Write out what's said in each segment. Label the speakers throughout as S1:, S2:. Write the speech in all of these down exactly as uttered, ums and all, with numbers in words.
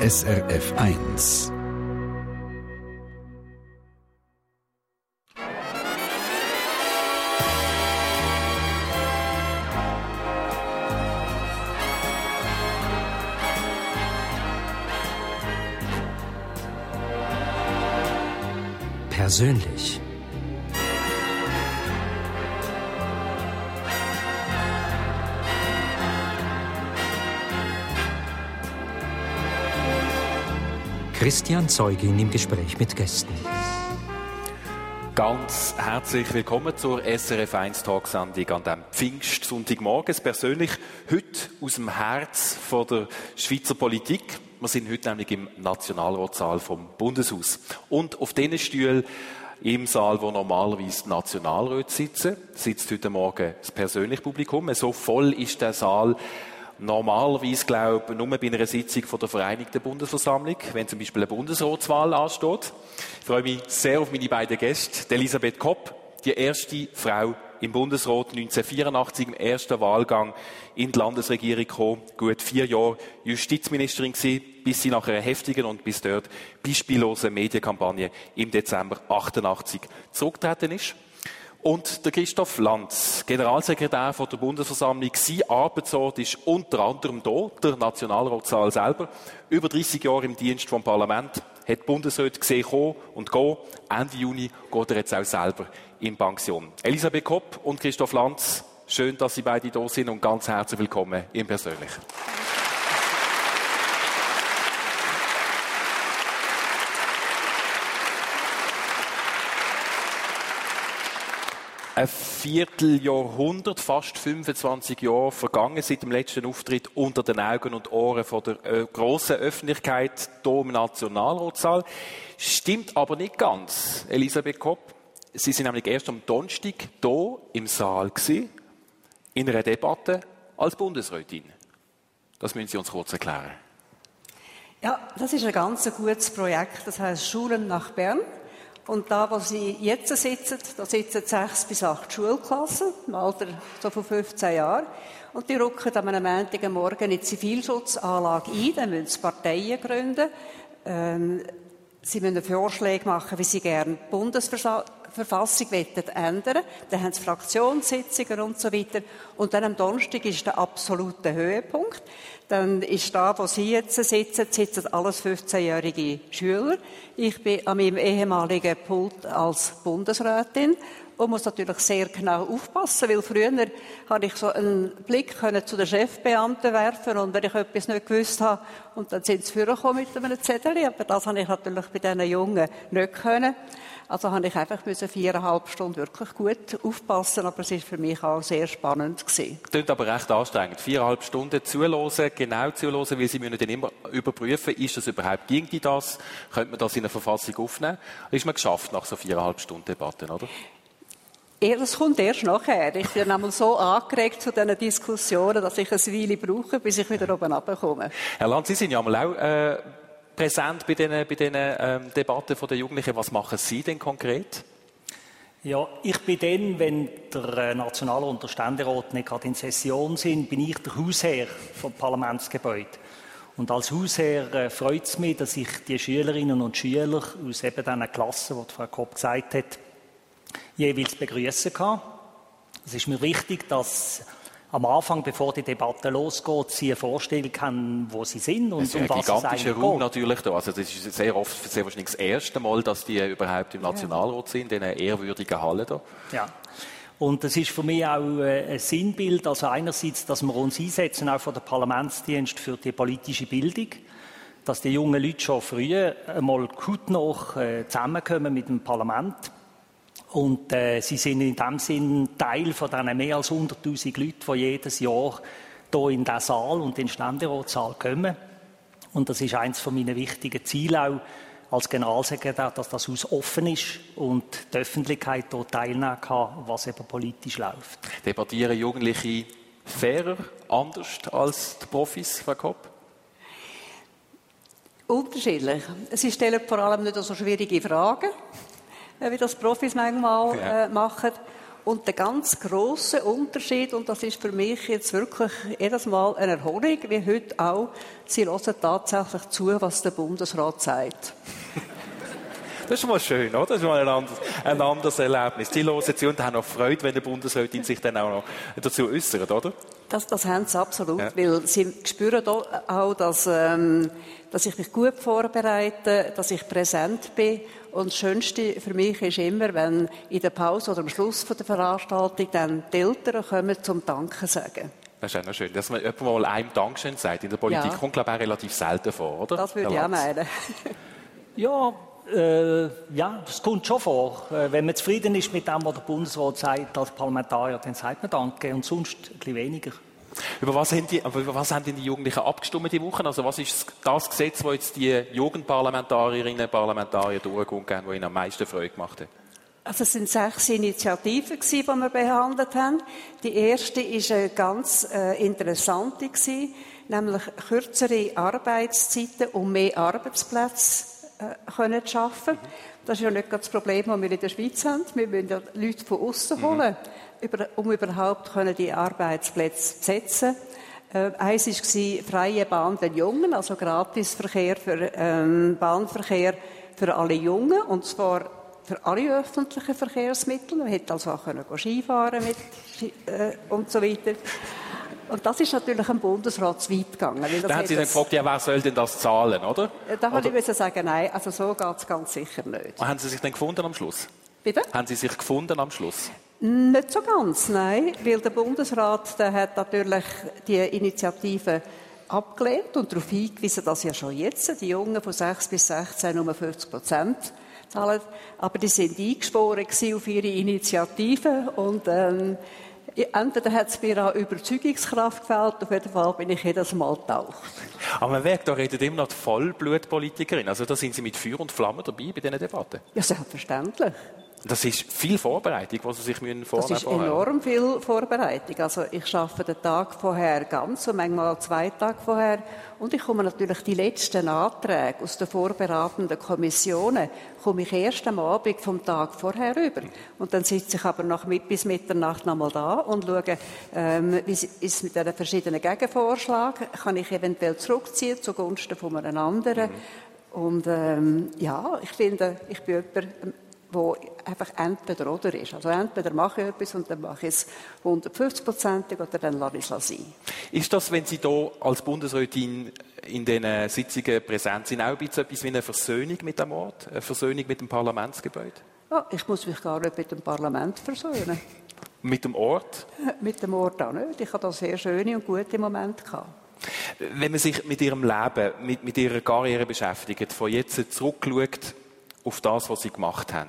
S1: S R F eins.
S2: Persönlich. Christian Zeugin im Gespräch mit Gästen.
S3: Ganz herzlich willkommen zur S R F eins Talksendung an diesem Pfingstsonntagmorgen. Persönlich heute aus dem Herz von der Schweizer Politik. Wir sind heute nämlich im Nationalratssaal vom Bundeshaus. Und auf diesen Stühlen im Saal, wo normalerweise die Nationalräte sitzen, sitzt heute Morgen das persönliche Publikum. So voll ist der Saal normalerweise, glaube ich, nur bei einer Sitzung von der Vereinigten Bundesversammlung, wenn zum Beispiel eine Bundesratswahl ansteht. Ich freue mich sehr auf meine beiden Gäste. Elisabeth Kopp, die erste Frau im Bundesrat, neunzehnhundertvierundachtzig im ersten Wahlgang in die Landesregierung gekommen, gut vier Jahre Justizministerin gewesen, bis sie nach einer heftigen und bis dort beispiellosen Medienkampagne im Dezember achtundachtzig zurückgetreten ist. Und der Christoph Lanz, Generalsekretär von der Bundesversammlung. Sein Arbeitsort ist unter anderem hier, der Nationalratssaal selber. Über dreissig Jahre im Dienst vom Parlament, hat Bundesräte gesehen kommen und gehen. Ende Juni geht er jetzt auch selber in Pension. Elisabeth Kopp und Christoph Lanz, schön, dass Sie beide da sind und ganz herzlich willkommen im Persönlich. Ein Vierteljahrhundert, fast fünfundzwanzig Jahre vergangen seit dem letzten Auftritt unter den Augen und Ohren von der äh, grossen Öffentlichkeit hier im Nationalratssaal. Stimmt aber nicht ganz, Elisabeth Kopp. Sie sind nämlich erst am Donnerstag hier im Saal gewesen, in einer Debatte als Bundesrätin. Das müssen Sie uns kurz erklären.
S4: Ja, das ist ein ganz gutes Projekt. Das heisst Schulen nach Bern. Und da, wo Sie jetzt sitzen, da sitzen sechs bis acht Schulklassen, im Alter so von fünfzehn Jahren. Und die rücken am Montagmorgen in die Zivilschutzanlage ein, dann müssen sie Parteien gründen. Ähm, sie müssen Vorschläge machen, wie sie gerne die Bundesverfassung ändern wollen. Dann haben sie Fraktionssitzungen und so weiter. Und dann am Donnerstag ist der absolute Höhepunkt. Dann ist da, wo Sie jetzt sitzen, sitzen alles fünfzehnjährige Schüler. Ich bin an meinem ehemaligen Pult als Bundesrätin und muss natürlich sehr genau aufpassen, weil früher habe ich so einen Blick können zu den Chefbeamten werfen und wenn ich etwas nicht gewusst habe, und dann sind sie vorgekommen mit einem Zettel, aber das habe ich natürlich bei diesen Jungen nicht können. Also habe ich einfach müssen viereinhalb Stunden wirklich gut aufpassen, aber es war für mich auch sehr spannend gewesen.
S3: Klingt aber recht anstrengend. Viereinhalb Stunden zuhören, genau zuhören, weil Sie müssen dann immer überprüfen, ist das überhaupt, ging die das? Könnte man das in eine Verfassung aufnehmen? Ist man geschafft nach so viereinhalb Stunden Debatten, oder?
S4: Ja, das kommt erst nachher. Ich bin einmal so angeregt zu diesen Diskussionen, dass ich eine Weile brauche, bis ich wieder oben runterkomme.
S3: Herr Lanz, Sie sind ja einmal auch äh, präsent bei diesen, bei diesen ähm, Debatten der Jugendlichen. Was machen Sie denn konkret?
S5: Ja, ich bin dann, wenn der Nationalrat und der Ständerat nicht gerade in Session sind, bin ich der Hausherr vom Parlamentsgebäude. Und als Hausherr äh, freut es mich, dass ich die Schülerinnen und Schüler aus eben diesen Klassen, die Frau Kopp gesagt hat, jeweils begrüßen kann. Es ist mir wichtig, dass am Anfang, bevor die Debatte losgeht, Sie eine Vorstellung haben, wo Sie sind und um was es eigentlich geht. Es ist ein gigantischer Raum natürlich da. Also das ist sehr oft, sehr wahrscheinlich das erste Mal, dass die überhaupt im Nationalrat sind, in einer ehrwürdigen Halle da. Ja. Und das ist für mich auch ein Sinnbild, also einerseits, dass wir uns einsetzen, auch von der Parlamentsdienst für die politische Bildung, dass die jungen Leute schon früher einmal gut noch zusammenkommen mit dem Parlament. Und äh, sie sind in dem Sinn Teil von diesen mehr als hunderttausend Leuten, die jedes Jahr hier in diesen Saal und in den Ständeratssaal kommen. Und das ist eines meiner wichtigen Ziele auch als Generalsekretär, dass das Haus offen ist und die Öffentlichkeit hier teilnehmen kann, was eben politisch läuft.
S3: Debattieren Jugendliche fairer, anders als die Profis, Frau Kopp?
S4: Unterschiedlich. Sie stellen vor allem nicht so schwierige Fragen, wie das Profis manchmal äh, machen. Und der ganz grosse Unterschied, und das ist für mich jetzt wirklich jedes Mal eine Erholung, wie heute auch, sie hören tatsächlich zu, was der Bundesrat sagt.
S3: Das ist mal schön, oder? Das ist mal ein anderes, ein anderes Erlebnis. Die hören zu und haben auch Freude, wenn der Bundesrätin sich dann auch noch dazu äußert, oder?
S4: Das, das haben sie absolut,
S3: ja.
S4: Weil sie spüren auch, dass, ähm, dass ich mich gut vorbereite, dass ich präsent bin. Und das Schönste für mich ist immer, wenn in der Pause oder am Schluss der Veranstaltung dann die Eltern kommen zum Danken sagen.
S3: Das ist auch noch schön, dass man jemand mal einem Dankeschön sagt. In der Politik
S4: ja.
S3: kommt, glaube ich, auch relativ selten vor, oder?
S4: Das würde ich auch meinen.
S5: Ja, äh, ja, das kommt schon vor. Äh, wenn man zufrieden ist mit dem, was der Bundesrat sagt als Parlamentarier, dann sagt man Danke und sonst ein bisschen weniger.
S3: Über was haben die, über was haben denn die Jugendlichen abgestimmt die Woche? Also was ist das Gesetz, das jetzt die Jugendparlamentarierinnen und Parlamentarier durchgegangen haben, das ihnen am meisten Freude gemacht hat?
S4: Also es sind sechs Initiativen, die wir behandelt haben. Die erste war eine ganz äh, interessante, nämlich kürzere Arbeitszeiten, um mehr Arbeitsplätze äh, können zu schaffen. Das ist ja nicht das Problem, das wir in der Schweiz haben. Wir müssen ja Leute von außen holen, mhm. um überhaupt die Arbeitsplätze zu setzen. Äh, eins war freie Bahn den Jungen, also Gratisverkehr für ähm, Bahnverkehr für alle Jungen, und zwar für alle öffentlichen Verkehrsmittel. Man hätte also auch können Skifahren mit, äh, und so weiter. Und das ist natürlich am Bundesrat zu weit gegangen.
S3: Da haben Sie dann gefragt, ja, wer soll denn das zahlen, oder?
S4: Da wollte ich sagen, nein, also so geht es ganz sicher nicht.
S3: Und haben Sie sich dann gefunden am Schluss?
S4: Bitte?
S3: Haben Sie sich gefunden am Schluss?
S4: Nicht so ganz, nein, weil der Bundesrat der hat natürlich die Initiative abgelehnt und darauf hingewiesen, dass ja schon jetzt die Jungen von sechs bis sechzehn nur fünfzig Prozent zahlen. Aber die sind eingeschworen auf ihre Initiative und ähm, entweder hat es mir auch Überzeugungskraft gefällt, auf jeden Fall bin ich jedes Mal getaucht.
S3: Aber man merkt, da redet immer noch die Vollblutpolitikerin. Also da sind Sie mit Feuer und Flamme dabei bei diesen Debatten.
S4: Ja, selbstverständlich.
S3: Das ist viel Vorbereitung, was Sie sich vornehmen müssen.
S4: Das ist enorm viel Vorbereitung. Also ich arbeite den Tag vorher ganz und manchmal zwei Tage vorher. Und ich komme natürlich die letzten Anträge aus den vorberatenden Kommissionen komme ich erst am Abend vom Tag vorher über. Und dann sitze ich aber noch mit, bis Mitternacht noch mal da und schaue, ähm, wie ist es mit den verschiedenen Gegenvorschlägen. Kann ich eventuell zurückziehen zugunsten von einem anderen. Mhm. Und ähm, ja, ich finde, ich bin jemand, wo einfach entweder oder ist. Also entweder mache ich etwas und dann mache ich es hundertfünfzig Prozentig oder dann lasse ich es sein.
S3: Ist das, wenn Sie hier als Bundesrätin in diesen Sitzungen präsent sind, auch ein bisschen etwas wie eine Versöhnung mit dem Ort? Eine Versöhnung mit dem Parlamentsgebäude?
S4: Ja, ich muss mich gar nicht mit dem Parlament versöhnen.
S3: Mit dem Ort?
S4: Mit dem Ort auch nicht. Ich habe da sehr schöne und gute Momente gehabt.
S3: Wenn man sich mit Ihrem Leben, mit, mit Ihrer Karriere beschäftigt, von jetzt zurückschaut auf das, was Sie gemacht haben,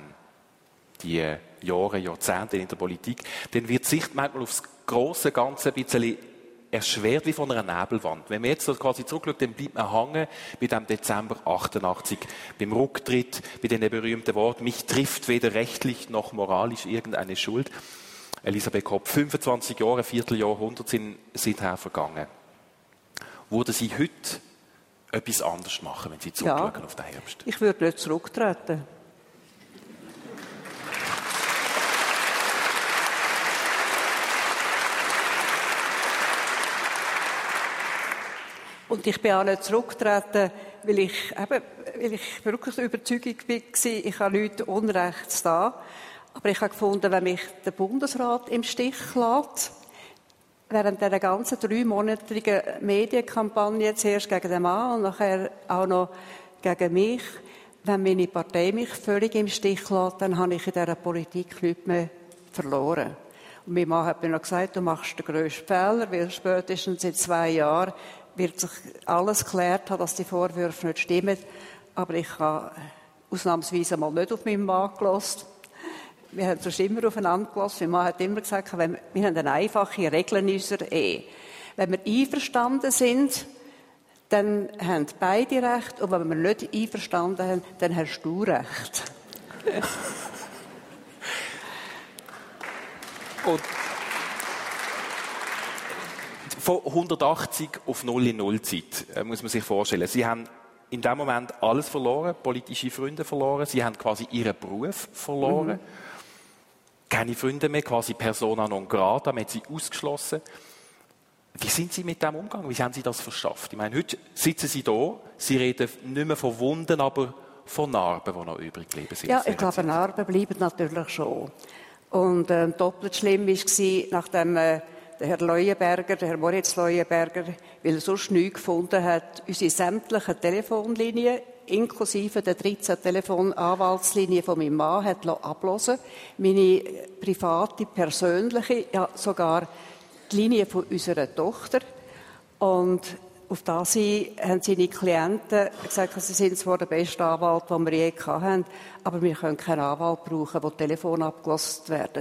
S3: die Jahre, Jahrzehnte in der Politik, dann wird die Sicht manchmal aufs grosse Ganze ein bisschen erschwert wie von einer Nebelwand. Wenn man jetzt so quasi zurückschaut, dann bleibt man hängen bei dem Dezember achtundachtzig, beim Rücktritt, bei den berühmten Worten, mich trifft weder rechtlich noch moralisch irgendeine Schuld. Elisabeth Kopp, fünfundzwanzig Jahre, ein Vierteljahrhundert sind seither vergangen. Würden Sie heute etwas anderes machen, wenn Sie zurückschauen
S4: ja,
S3: auf den Herbst?
S4: Ich würde nicht zurücktreten. Und ich bin auch nicht zurückgetreten, weil ich, eben, weil ich wirklich der Überzeugung war, ich habe nichts Unrechts da. Aber ich habe gefunden, wenn mich der Bundesrat im Stich lässt, während dieser ganzen dreimonatigen Medienkampagne, zuerst gegen den Mann und nachher auch noch gegen mich, wenn meine Partei mich völlig im Stich lässt, dann habe ich in dieser Politik nichts mehr verloren. Und mein Mann hat mir noch gesagt, du machst den grössten Fehler, weil spätestens in zwei Jahren wird sich alles geklärt haben, dass die Vorwürfe nicht stimmen. Aber ich habe ausnahmsweise mal nicht auf meinen Mann gehört. Wir haben sonst immer aufeinander gehört. Mein Mann hat immer gesagt, wir haben eine einfache Regel in unserer Ehe. Wenn wir einverstanden sind, dann haben beide Recht. Und wenn wir nicht einverstanden haben, dann hast du Recht.
S3: Und von hundertachtzig auf null in null Zeit, äh, muss man sich vorstellen. Sie haben in dem Moment alles verloren, politische Freunde verloren, Sie haben quasi Ihren Beruf verloren. Mhm. keine Freunde mehr, quasi persona non grata, man hat sie ausgeschlossen. Wie sind Sie mit dem umgegangen? Wie haben Sie das verschafft? Ich meine, heute sitzen Sie da, Sie reden nicht mehr von Wunden, aber von Narben, die noch übrig geblieben sind.
S4: Ja, ich glaube, Narben bleiben natürlich schon. Und äh, doppelt schlimm war, nachdem äh, der Herr Leuenberger, der Herr Moritz Leuenberger, weil er sonst nichts gefunden hat, unsere sämtlichen Telefonlinien, inklusive der dreizehn Telefonanwaltslinien von meinem Mann, hat abhören, meine private, persönliche, ja sogar die Linie von unserer Tochter. Und auf das haben seine Klienten gesagt, sie sind zwar der beste Anwalt, den wir je hatten, aber wir können keinen Anwalt brauchen, wo Telefon abgehört werden.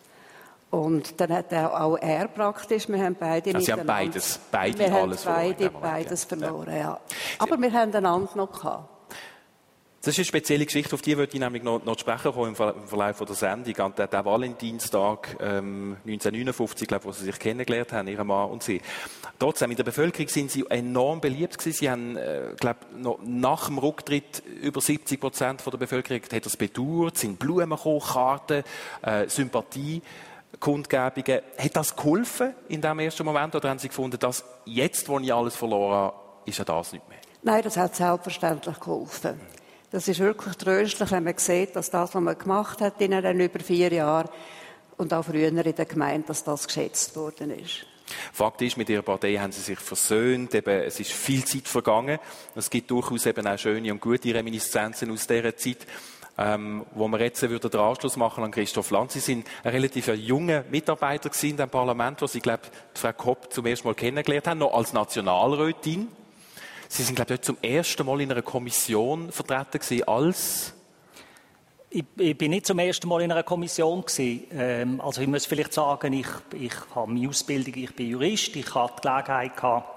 S4: Und dann hat auch er praktisch, wir haben beide
S3: also
S4: miteinander...
S3: Sie haben beides, beide
S4: wir
S3: alles
S4: haben beide,
S3: verloren.
S4: beides
S3: ja.
S4: verloren, ja. Aber wir haben einander noch gehabt.
S3: Das ist eine spezielle Geschichte, auf die würde ich nämlich noch, noch sprechen kommen im Verlauf der Sendung. Der, der Valentinstag ähm, neunzehnhundertneunundfünfzig, glaube ich, wo Sie sich kennengelernt haben, Ihr Mann und Sie. Trotzdem, in der Bevölkerung sind Sie enorm beliebt gewesen. Sie haben, äh, glaube noch nach dem Rücktritt über siebzig Prozent der Bevölkerung hat das bedauert, sind Blumen gekommen, Karten, äh, Sympathie, Kundgebungen. Hat das geholfen in diesem ersten Moment? Oder haben Sie gefunden, dass jetzt, wo ich alles verloren habe, ist ja das nicht mehr?
S4: Nein, das hat selbstverständlich geholfen. Das ist wirklich tröstlich, wenn man sieht, dass das, was man gemacht hat in den über vier Jahren und auch früher in der Gemeinde, dass das geschätzt worden ist.
S3: Fakt ist, mit Ihrer Partei haben Sie sich versöhnt. Eben, es ist viel Zeit vergangen. Es gibt durchaus eben auch schöne und gute Reminiszenzen aus dieser Zeit, ähm, wo wir jetzt würden den Anschluss machen an Christoph Lanz. Sie sind ein relativ junger Mitarbeiter gewesen im Parlament, wo Sie, glaube ich, Frau Kopp zum ersten Mal kennengelernt haben, noch als Nationalrätin. Sie sind, glaube ich, zum ersten Mal in einer Kommission vertreten gewesen als...
S5: Ich, ich bin nicht zum ersten Mal in einer Kommission gewesen. Ähm, also ich muss vielleicht sagen, ich, ich habe meine Ausbildung, ich bin Jurist, ich hatte die Gelegenheit gehabt,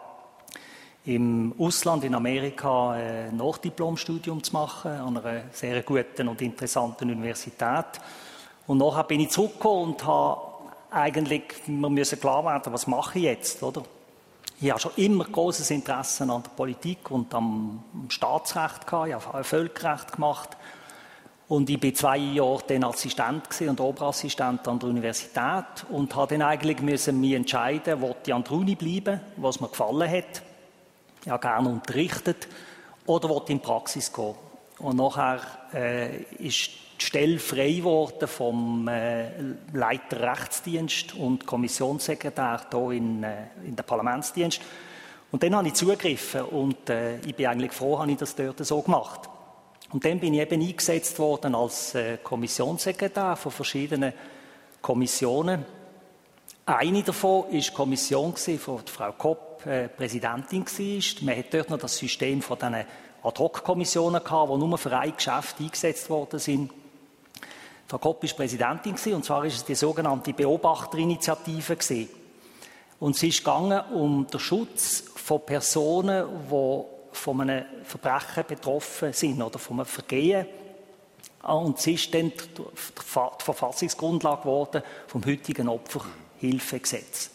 S5: im Ausland, in Amerika, ein Nachdiplomstudium zu machen, an einer sehr guten und interessanten Universität. Und nachher bin ich zurückgekommen und habe eigentlich, wir müssen klar werden, was mache ich jetzt, oder? Ich habe schon immer großes Interesse an der Politik und am Staatsrecht gehabt. Ich habe Völkerrecht gemacht. Und ich war zwei Jahre dann Assistent und Oberassistent an der Universität und habe dann eigentlich müssen mich entscheiden, ob ich an der Uni bleiben, was mir gefallen hat. Ich habe gerne unterrichtet oder wollte in die Praxis gehen. Und nachher äh, ist die Stelle frei geworden vom äh, Leiter Rechtsdienst und Kommissionssekretär hier in, äh, in den Parlamentsdienst. Und dann habe ich zugegriffen und äh, ich bin eigentlich froh, habe ich das dort so gemacht. Und dann bin ich eben eingesetzt worden als äh, Kommissionssekretär von verschiedenen Kommissionen. Eine davon war die Kommission, von der Frau Kopp äh, Präsidentin war. Man hat dort noch das System von diesen Ad-hoc-Kommissionen gehabt, die nur für ein Geschäft eingesetzt worden sind. Frau Kopp war Präsidentin und zwar war es die sogenannte Beobachterinitiative. Und sie ist gegangen um den Schutz von Personen, die von einem Verbrechen betroffen sind oder von einem Vergehen. Und sie ist dann die Verfassungsgrundlage geworden vom heutigen Opferhilfegesetz.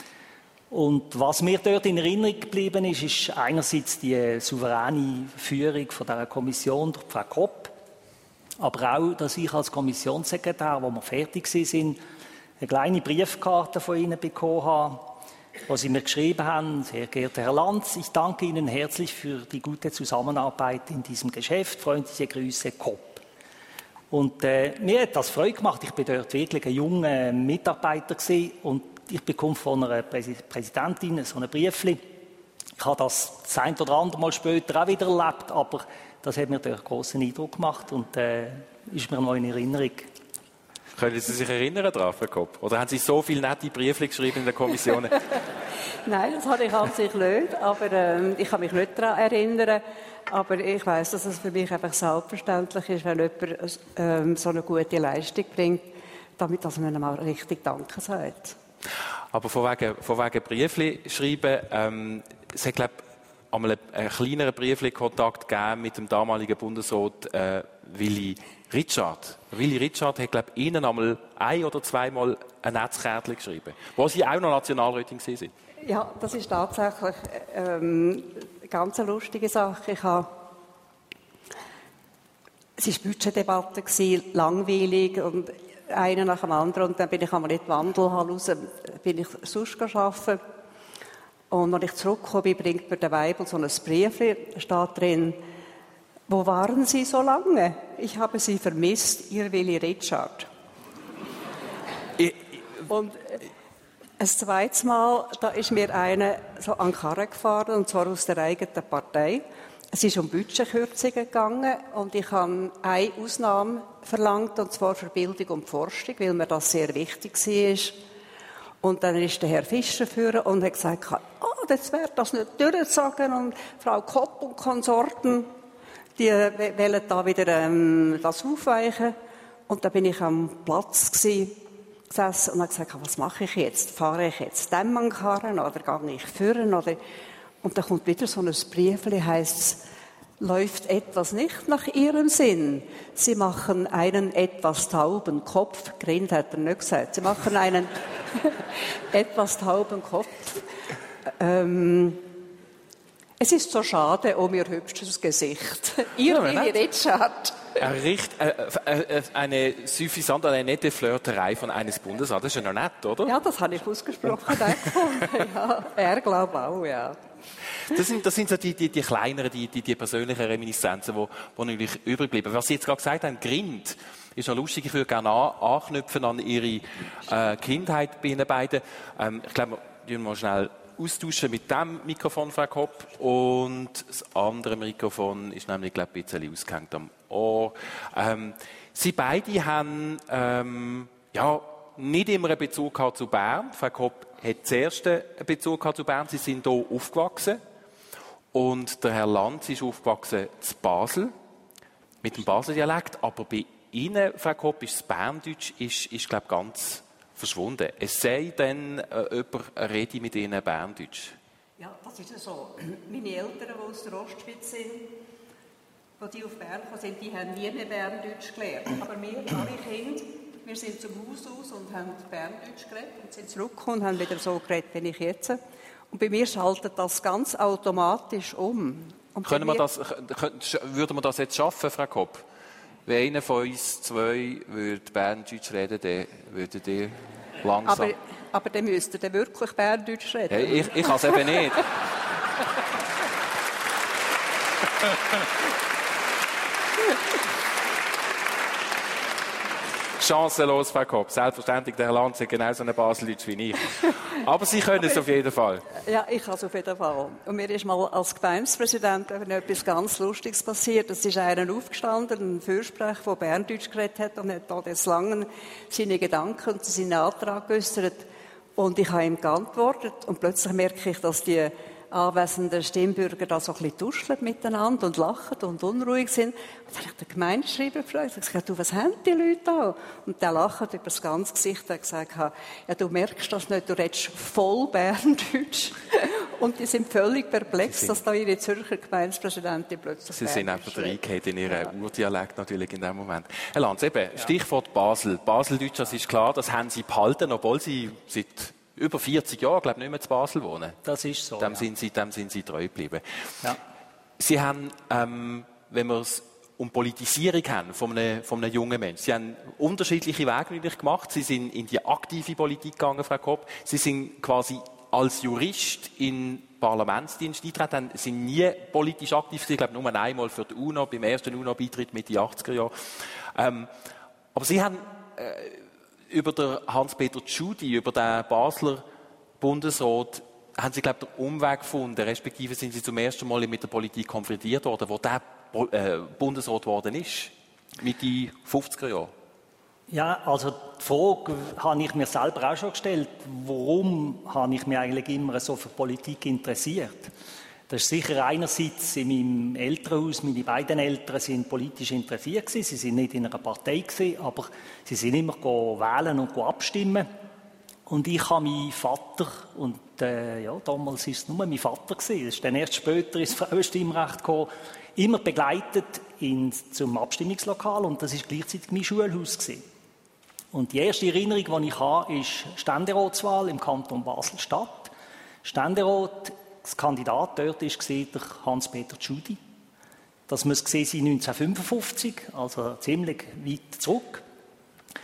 S5: Und was mir dort in Erinnerung geblieben ist, ist einerseits die souveräne Führung von dieser Kommission durch Frau Kopp, aber auch, dass ich als Kommissionssekretär, wo wir fertig waren, eine kleine Briefkarte von Ihnen bekommen habe, wo Sie mir geschrieben haben: Sehr geehrter Herr Lanz, ich danke Ihnen herzlich für die gute Zusammenarbeit in diesem Geschäft. Freundliche Grüße, Kopp. Und äh, mir hat das Freude gemacht. Ich bin dort wirklich ein junger Mitarbeiter gewesen und ich bekomme von einer Präsidentin so ein Briefchen. Ich habe das das ein oder andere Mal später auch wieder erlebt, aber das hat mir dort einen grossen Eindruck gemacht und äh, ist mir noch in Erinnerung.
S3: Können Sie sich erinnern daran, Frau Kopp? Oder haben Sie so viele nette Briefe geschrieben in der Kommission?
S4: Nein, das habe ich an sich nicht, aber ähm, ich kann mich nicht daran erinnern. Aber ich weiss, dass es für mich einfach selbstverständlich ist, wenn jemand ähm, so eine gute Leistung bringt, damit dass man ihm auch richtig Danke sagt.
S3: Aber von wegen, von wegen Briefli schreiben, ähm, es hat, glaube ich, einmal einen, einen kleineren Briefli-Kontakt gegeben mit dem damaligen Bundesrat äh, Willy Richard. Willy Richard hat, glaube ich, Ihnen einmal ein- oder zweimal ein Netzkärtchen geschrieben, wo Sie auch noch Nationalrätin waren.
S4: Ja, das ist tatsächlich ähm, eine ganz lustige Sache. Ich habe Es war Budgetdebatte, langweilig, und einen nach dem anderen. Und dann bin ich einmal in die Wandelhalle raus, bin ich sonst arbeiten. Und als ich zurückgekommen bin, bringt mir der Weibel so ein Briefchen, da steht drin: Wo waren Sie so lange? Ich habe Sie vermisst, Ihr Willi Richard. Und ein zweites Mal, da ist mir einer so an den Karren gefahren, und zwar aus der eigenen Partei. Es ist um Budgetkürzungen gegangen und ich habe eine Ausnahme verlangt, und zwar für Bildung und Forschung, weil mir das sehr wichtig war. Und dann ist der Herr Fischer führen und hat gesagt, oh, jetzt wird das nicht durchgezogen, und Frau Kopp und Konsorten, die wollen da wieder ähm, das aufweichen. Und da bin ich am Platz gewesen, gesessen und habe gesagt, was mache ich jetzt? Fahre ich jetzt dem an den Karren oder gehe ich führen? Oder... Und da kommt wieder so ein Briefchen, heisst es: Läuft etwas nicht nach Ihrem Sinn? Sie machen einen etwas tauben Kopf. Grind hat er nicht gesagt. Sie machen einen etwas tauben Kopf. Ähm, es ist so schade um Ihr hübsches Gesicht. Ihr
S3: Ja,
S4: Willi Richard.
S3: Eine, richt, äh, äh, eine suffisante, eine nette Flirterei von eines Bundesamts. Das ist ja noch nett, oder?
S4: Ja, das habe ich ausgesprochen. Ja, er glaubt auch, ja.
S3: Das sind, das sind so die, die, die kleineren, die, die, die persönlichen Reminiszenzen, die, die natürlich übrig bleiben. Was Sie jetzt gerade gesagt haben, Grind, ist noch lustig. Ich würde gerne an, anknüpfen an Ihre äh, Kindheit bei Ihnen beiden. Ähm, ich glaube, wir müssen mal schnell austauschen mit dem Mikrofon, Frau Kopp. Und das andere Mikrofon ist nämlich, glaube ich, ein bisschen ausgehängt am Ohr. Ähm, Sie beide haben ähm, ja, nicht immer einen Bezug gehabt zu Bern. Frau Kopp hat zuerst einen Bezug gehabt zu Bern. Sie sind hier aufgewachsen. Und der Herr Lanz ist aufgewachsen zu Basel, mit dem Basler Dialekt. Aber bei Ihnen, Frau Kopp, ist das Berndeutsch ist, ist, glaube ich, ganz verschwunden. Es sei denn, äh, jemand rede mit Ihnen Berndeutsch.
S4: Ja, das ist ja so. Meine Eltern, die aus der Ostschweiz sind, die, die auf Bern gekommen sind, die haben nie mehr Berndeutsch gelernt. Aber wir, alle Kinder, wir sind zum Haus aus und haben Berndeutsch geredet und sind zurückgekommen und haben wieder so geredet, wie ich jetzt. Und bei mir schaltet das ganz automatisch um. Und Können wir das,
S3: würden wir das jetzt schaffen, Frau Kopp? Wenn einer von uns zwei würde Berndeutsch reden, dann würde der langsam...
S4: Aber, aber dann müsste der wirklich Berndeutsch reden.
S3: Hey, ich ich kann es eben nicht. Chancenlos, Frau Kopp. Selbstverständlich, der Herr Lanz hat genauso eine Baseldeutsch wie ich. Aber Sie können es auf jeden Fall.
S4: Ja, ich kann es auf jeden Fall. Und mir ist mal als Gemeindepräsident etwas ganz Lustiges passiert. Es ist einer aufgestanden, ein Fürsprecher, der Berndeutsch geredet hat und hat da des Langen seine Gedanken und seinen Antrag geäußert. Und ich habe ihm geantwortet und plötzlich merke ich, dass die anwesenden Stimmbürger da so ein bisschen tuscheln miteinander und lachen und unruhig sind. Und dann habe ich den Gemeindeschreiber gefragt und gesagt, du, was haben die Leute da? Und der lacht über das ganze Gesicht und hat gesagt, ja, du merkst das nicht, du redest voll Berndeutsch. Und die sind völlig perplex, dass da ihre Zürcher Gemeindepräsidentin plötzlich
S3: Sie sind einfach reingehauen in ihren
S4: ja.
S3: Urdialekt natürlich in dem Moment. Herr Lanz, eben, Stichwort Basel. Baseldeutsch, das ist klar, das haben Sie behalten, obwohl Sie seit über vierzig Jahre, glaube ich, nicht mehr zu Basel wohnen.
S5: Das ist so,
S3: Dem,
S5: ja.
S3: sind, Sie, dem sind Sie treu geblieben.
S5: Ja.
S3: Sie haben, ähm, wenn wir es um Politisierung haben von einem, von einem jungen Menschen, Sie haben unterschiedliche Wege natürlich gemacht. Sie sind in die aktive Politik gegangen, Frau Kopp. Sie sind quasi als Jurist in Parlamentsdienst eingetreten, sind nie politisch aktiv gewesen. Ich glaube, nur einmal für die UNO, beim ersten UNO-Beitritt Mitte achtziger Jahre. Ähm, aber Sie haben... Äh, über den Hans-Peter Tschudi, über den Basler Bundesrat, haben Sie, glaube ich, den Umweg gefunden, respektive sind Sie zum ersten Mal mit der Politik konfrontiert worden, wo der äh, Bundesrat geworden ist, Mitte fünfziger Jahre.
S5: Ja, also die Frage habe ich mir selber auch schon gestellt, warum habe ich mich eigentlich immer so für Politik interessiert? Das ist sicher einerseits in meinem Elternhaus, meine beiden Eltern sind politisch interessiert gewesen, sie sind nicht in einer Partei gewesen, aber sie sind immer wählen und abstimmen. Und ich habe meinen Vater, und äh, ja, damals war es nur mein Vater gewesen, das ist dann erst später ins Frauenstimmrecht gekommen, immer begleitet in, zum Abstimmungslokal, und das war gleichzeitig mein Schulhaus gewesen. Und die erste Erinnerung, die ich habe, ist Ständeratswahl im Kanton Basel-Stadt. Ständerat, das Kandidat dort war der Hans-Peter Tschudi. Das muss gesehen sein neunzehnhundertfünfundfünfzig, also ziemlich weit zurück.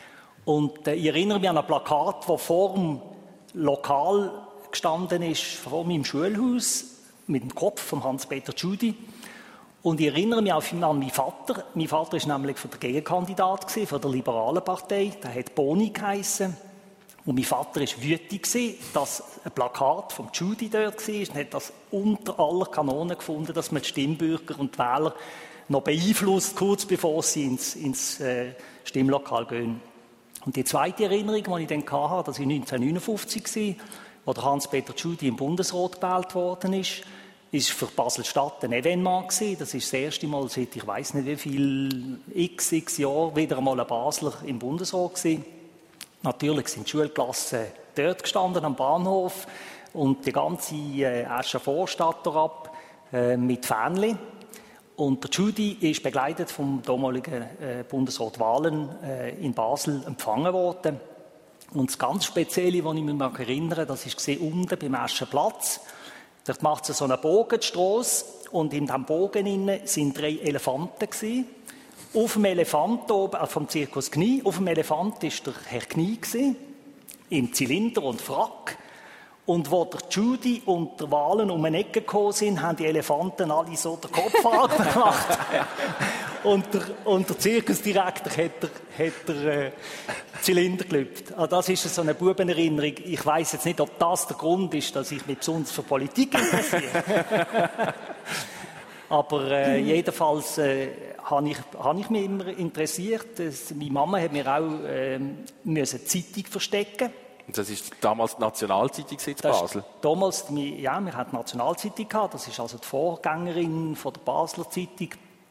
S5: Und äh, ich erinnere mich an ein Plakat, das vor dem Lokal gestanden ist, vor meinem Schulhaus, mit dem Kopf von Hans-Peter Tschudi. Und ich erinnere mich auch an meinen Vater. Mein Vater war nämlich für den Gegenkandidat von der Liberalen Partei. Der hat Boni geheissen. Und mein Vater war wütend, dass ein Plakat vom Tschudi dort war. Und hat das unter aller Kanonen gefunden, dass man die Stimmbürger und die Wähler noch beeinflusst, kurz bevor sie ins, ins äh, Stimmlokal gehen. Und die zweite Erinnerung, die ich dann hatte, das war neunzehnhundertneunundfünfzig, als Hans-Peter Tschudi im Bundesrat gewählt worden ist, ist für Basel-Stadt ein Evenement gewesen. Das ist das erste Mal seit, ich weiss nicht wie viel, x, x Jahren, wieder einmal ein Basler im Bundesrat gewesen. Natürlich sind die Schulklassen dort gestanden, am Bahnhof, und die ganze äh, erste Vorstadt ab äh, mit Fähnchen. Und der Tschudi ist begleitet vom damaligen äh, Bundesrat Wahlen äh, in Basel empfangen worden. Und das ganz Spezielle, was ich mich mal erinnere, das war unten beim ersten Platz. Dort macht es so einen Bogen, die Strasse, und in diesem Bogen innen sind drei Elefanten gewesen. Auf dem Elefant oben, äh, vom Zirkus Knie, auf dem Elefant war der Herr Knie gewesen, im Zylinder und Frack. Und wo der Tschudi und der Wahlen um eine Ecke gekommen sind, haben die Elefanten alle so den Kopf angemacht. und, der, und der Zirkusdirektor hat der, hat der äh, Zylinder gelüpft. Also das ist so eine Bubenerinnerung. Ich weiss jetzt nicht, ob das der Grund ist, dass ich mich besonders für Politik interessiere. Aber äh, jedenfalls äh, habe ich, hab ich mich immer interessiert. Das, meine Mama hat mir auch äh, müssen Zeitung verstecken.
S3: Und das war damals die Nationalzeitung in Basel?
S5: Damals, ja, wir hatten die Nationalzeitung gehabt. Das ist also die Vorgängerin von der Basler Zeitung.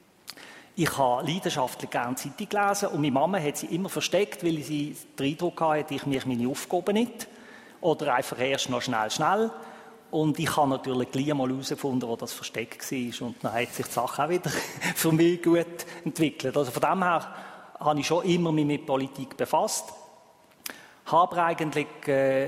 S5: Ich habe leidenschaftlich gerne Zeitung gelesen und meine Mama hat sie immer versteckt, weil sie den Eindruck hatte, ich mache meine Aufgaben nicht. Oder einfach erst noch schnell, schnell. Und ich habe natürlich gleich mal herausgefunden, wo das versteckt war. Und dann hat sich die Sache auch wieder für mich gut entwickelt. Also von dem her habe ich schon immer mich mit Politik befasst. Habe eigentlich, äh,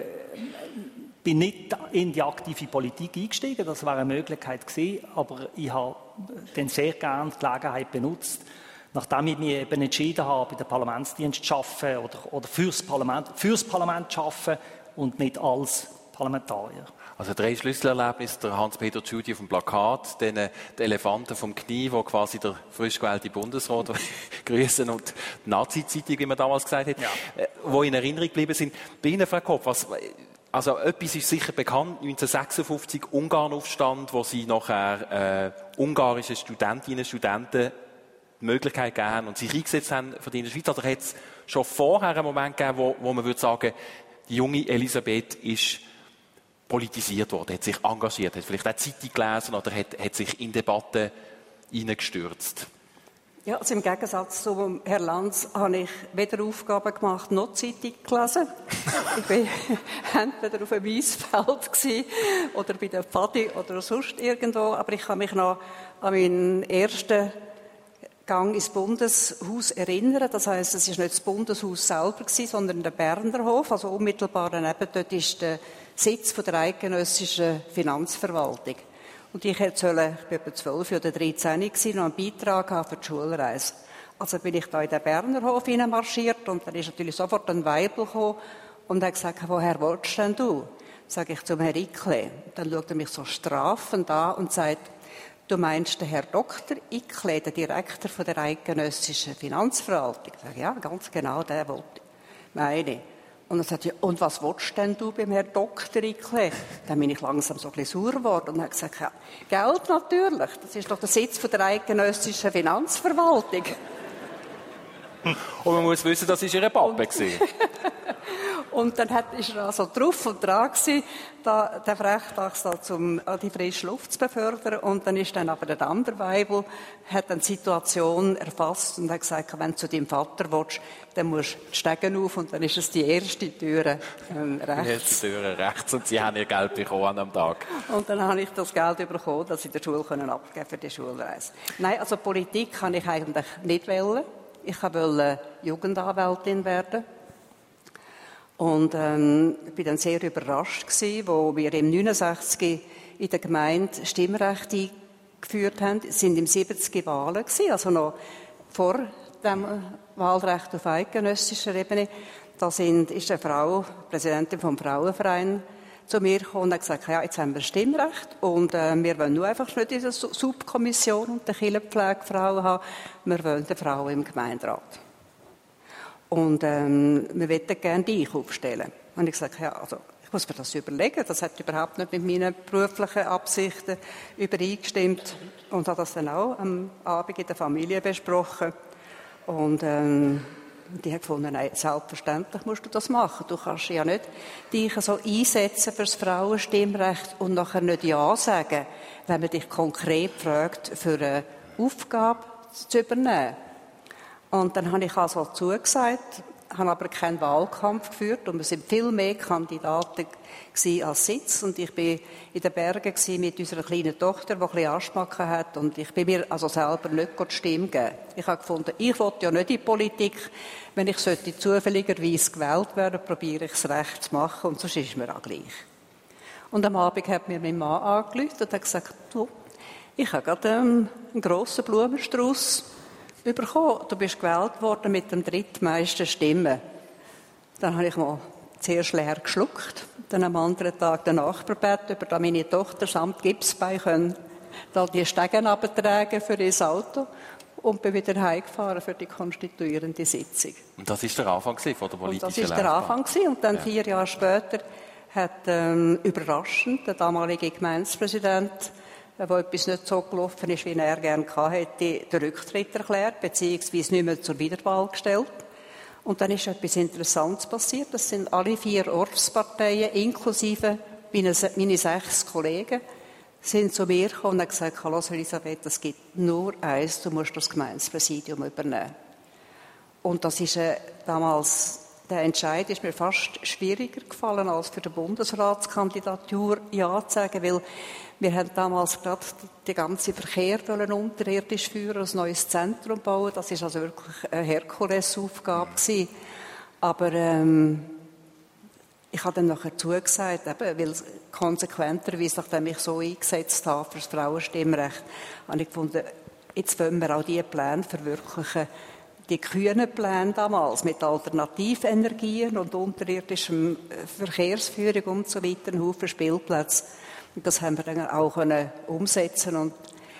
S5: bin nicht in die aktive Politik eingestiegen, das wäre eine Möglichkeit gewesen, aber ich habe dann sehr gerne die Gelegenheit benutzt, nachdem ich mich eben entschieden habe, bei den Parlamentsdienst zu arbeiten oder, oder fürs Parlament, fürs Parlament zu arbeiten und nicht als Parlamentarier.
S3: Also drei Schlüsselerlebnisse, der Hans-Peter Tschudi auf dem Plakat, dann äh, die Elefanten vom Knie, wo quasi der frisch gewählte Bundesrat grüßen, und die Nazi-Zeitung, wie man damals gesagt hat, ja. äh, wo in Erinnerung geblieben sind. Bei Ihnen, Frau Kopp, was, also etwas ist sicher bekannt, neunzehnhundertsechsundfünfzig Ungarnaufstand, wo Sie nachher äh, ungarische Studentinnen und Studenten die Möglichkeit gegeben haben und sich eingesetzt haben für die in der Schweiz. Oder hat es schon vorher einen Moment gegeben, wo, wo man würde sagen, die junge Elisabeth ist politisiert worden, hat sich engagiert, hat vielleicht auch Zeitung gelesen oder hat, hat sich in Debatten hineingestürzt?
S4: Ja, also im Gegensatz zu Herrn Lanz habe ich weder Aufgaben gemacht noch Zeitung gelesen. Ich war entweder auf einem Weissfeld gewesen, oder bei der Pfadi oder sonst irgendwo, aber ich kann mich noch an meinen ersten Gang ins Bundeshaus erinnern. Das heisst, es war nicht das Bundeshaus selber gewesen, sondern der Berner Hof, also unmittelbar daneben, dort ist der Sitz von der eidgenössischen Finanzverwaltung. Und ich hätte sollen, ich war etwa zwölf oder dreizehn gewesen, noch einen Beitrag haben für die Schulreise. Also bin ich da in den Berner Hof hineinmarschiert und dann ist natürlich sofort ein Weibel gekommen und hat gesagt, woher willst denn du? Sage ich zum Herrn Ickle. Dann schaut er mich so strafend an und sagt, du meinst den Herr Doktor Ickle, der Direktor von der eidgenössischen Finanzverwaltung? Ich sage, ja, ganz genau, der wollte ich. Meine. Und dann sagt er, und was willst denn du beim Herrn Doktor Ickle? Dann bin ich langsam so ein bisschen sauer geworden und habe gesagt, ja, Geld natürlich, das ist doch der Sitz von der eidgenössischen Finanzverwaltung.
S3: Und man muss wissen, das war Ihr Pappe.
S4: Und dann hat, ist er also drauf und dran gewesen, da, den Frechdachs da zum, an die frische Luft zu befördern. Und dann ist dann aber der andere Weibel, hat dann die Situation erfasst und hat gesagt, wenn du zu deinem Vater willst, dann musst du die Stege auf und dann ist es die erste Türe ähm, rechts. Die
S3: erste Türe rechts und Sie haben Ihr Geld bekommen am Tag. Und
S4: dann habe ich das Geld bekommen, das ich der Schule können abgeben für die Schulreise. Nein, also Politik kann ich eigentlich nicht wollen. Ich wollte Jugendanwältin werden. Und ähm, ich war dann sehr überrascht gewesen, wo wir im neunundsechzig in der Gemeinde Stimmrecht eingeführt haben. Es sind im siebzig Wahlen gewesen, also noch vor dem Wahlrecht auf eidgenössischer Ebene. Da sind, ist eine Frau, Präsidentin vom Frauenverein, zu mir gekommen und hat gesagt, ja, jetzt haben wir Stimmrecht und äh, wir wollen nur einfach nicht diese Subkommission und die Kirchenpflegefrauen haben, wir wollen eine Frau im Gemeinderat. Und ähm, wir möchten gerne dich aufstellen. Und ich gesagt, ja, also ich muss mir das überlegen, das hat überhaupt nicht mit meinen beruflichen Absichten übereingestimmt und habe das dann auch am Abend in der Familie besprochen. Und ähm, die haben gefunden, nein, selbstverständlich musst du das machen. Du kannst ja nicht dich so einsetzen für das Frauenstimmrecht und nachher nicht Ja sagen, wenn man dich konkret fragt, für eine Aufgabe zu übernehmen. Und dann habe ich also zugesagt, habe aber keinen Wahlkampf geführt und es sind viel mehr Kandidaten als Sitz und ich bin in den Bergen mit unserer kleinen Tochter, die ein bisschen Asthma hat und ich bin mir also selber nicht die Stimme geben. Ich habe gefunden, ich will ja nicht in die Politik, wenn ich sollte zufälligerweise gewählt werden, probiere ich es recht zu machen und sonst ist mir auch gleich. Und am Abend hat mir mein Mann angerufen und hat gesagt, du, ich habe gerade ähm, einen grossen Blumenstrauß bekommen. Du bist gewählt worden mit dem drittmeisten Stimmen. Dann habe ich mal zuerst leer geschluckt. Dann am anderen Tag den Nachbarbett, über da meine Tochter samt Gipsbein können, da die Stegen abtragen für ihr Auto und bin wieder heimgefahren für die konstituierende Sitzung.
S3: Und das ist der Anfang von der politischen
S4: und Das ist der Anfang gewesen. Und dann ja. vier Jahre später hat ähm, überraschend der damalige Gemeindepräsident, wo etwas nicht so gelaufen ist, wie er gerne gehabt hätte, den Rücktritt erklärt, beziehungsweise nicht mehr zur Wiederwahl gestellt. Und dann ist etwas Interessantes passiert. Das sind alle vier Ortsparteien, inklusive meine, meine sechs Kollegen, sind zu mir gekommen und haben gesagt, hallo Elisabeth, es gibt nur eins, du musst das Gemeindepräsidium übernehmen. Und das ist äh, damals, der Entscheid ist mir fast schwieriger gefallen, als für die Bundesratskandidatur Ja zu sagen, weil wir haben damals gerade den ganzen Verkehr unterirdisch führen, ein neues Zentrum bauen. Das war also wirklich eine Herkulesaufgabe gewesen. Aber ähm, ich habe dann nachher zugesagt, eben, weil konsequenterweise, nachdem ich so eingesetzt habe für das Frauenstimmrecht, habe ich gefunden, jetzt wollen wir auch diese Pläne verwirklichen. Die kühnen Pläne damals mit Alternativenergien und unterirdischer Verkehrsführung und so weiter, einen Haufen Spielplätze. Und das haben wir dann auch können umsetzen und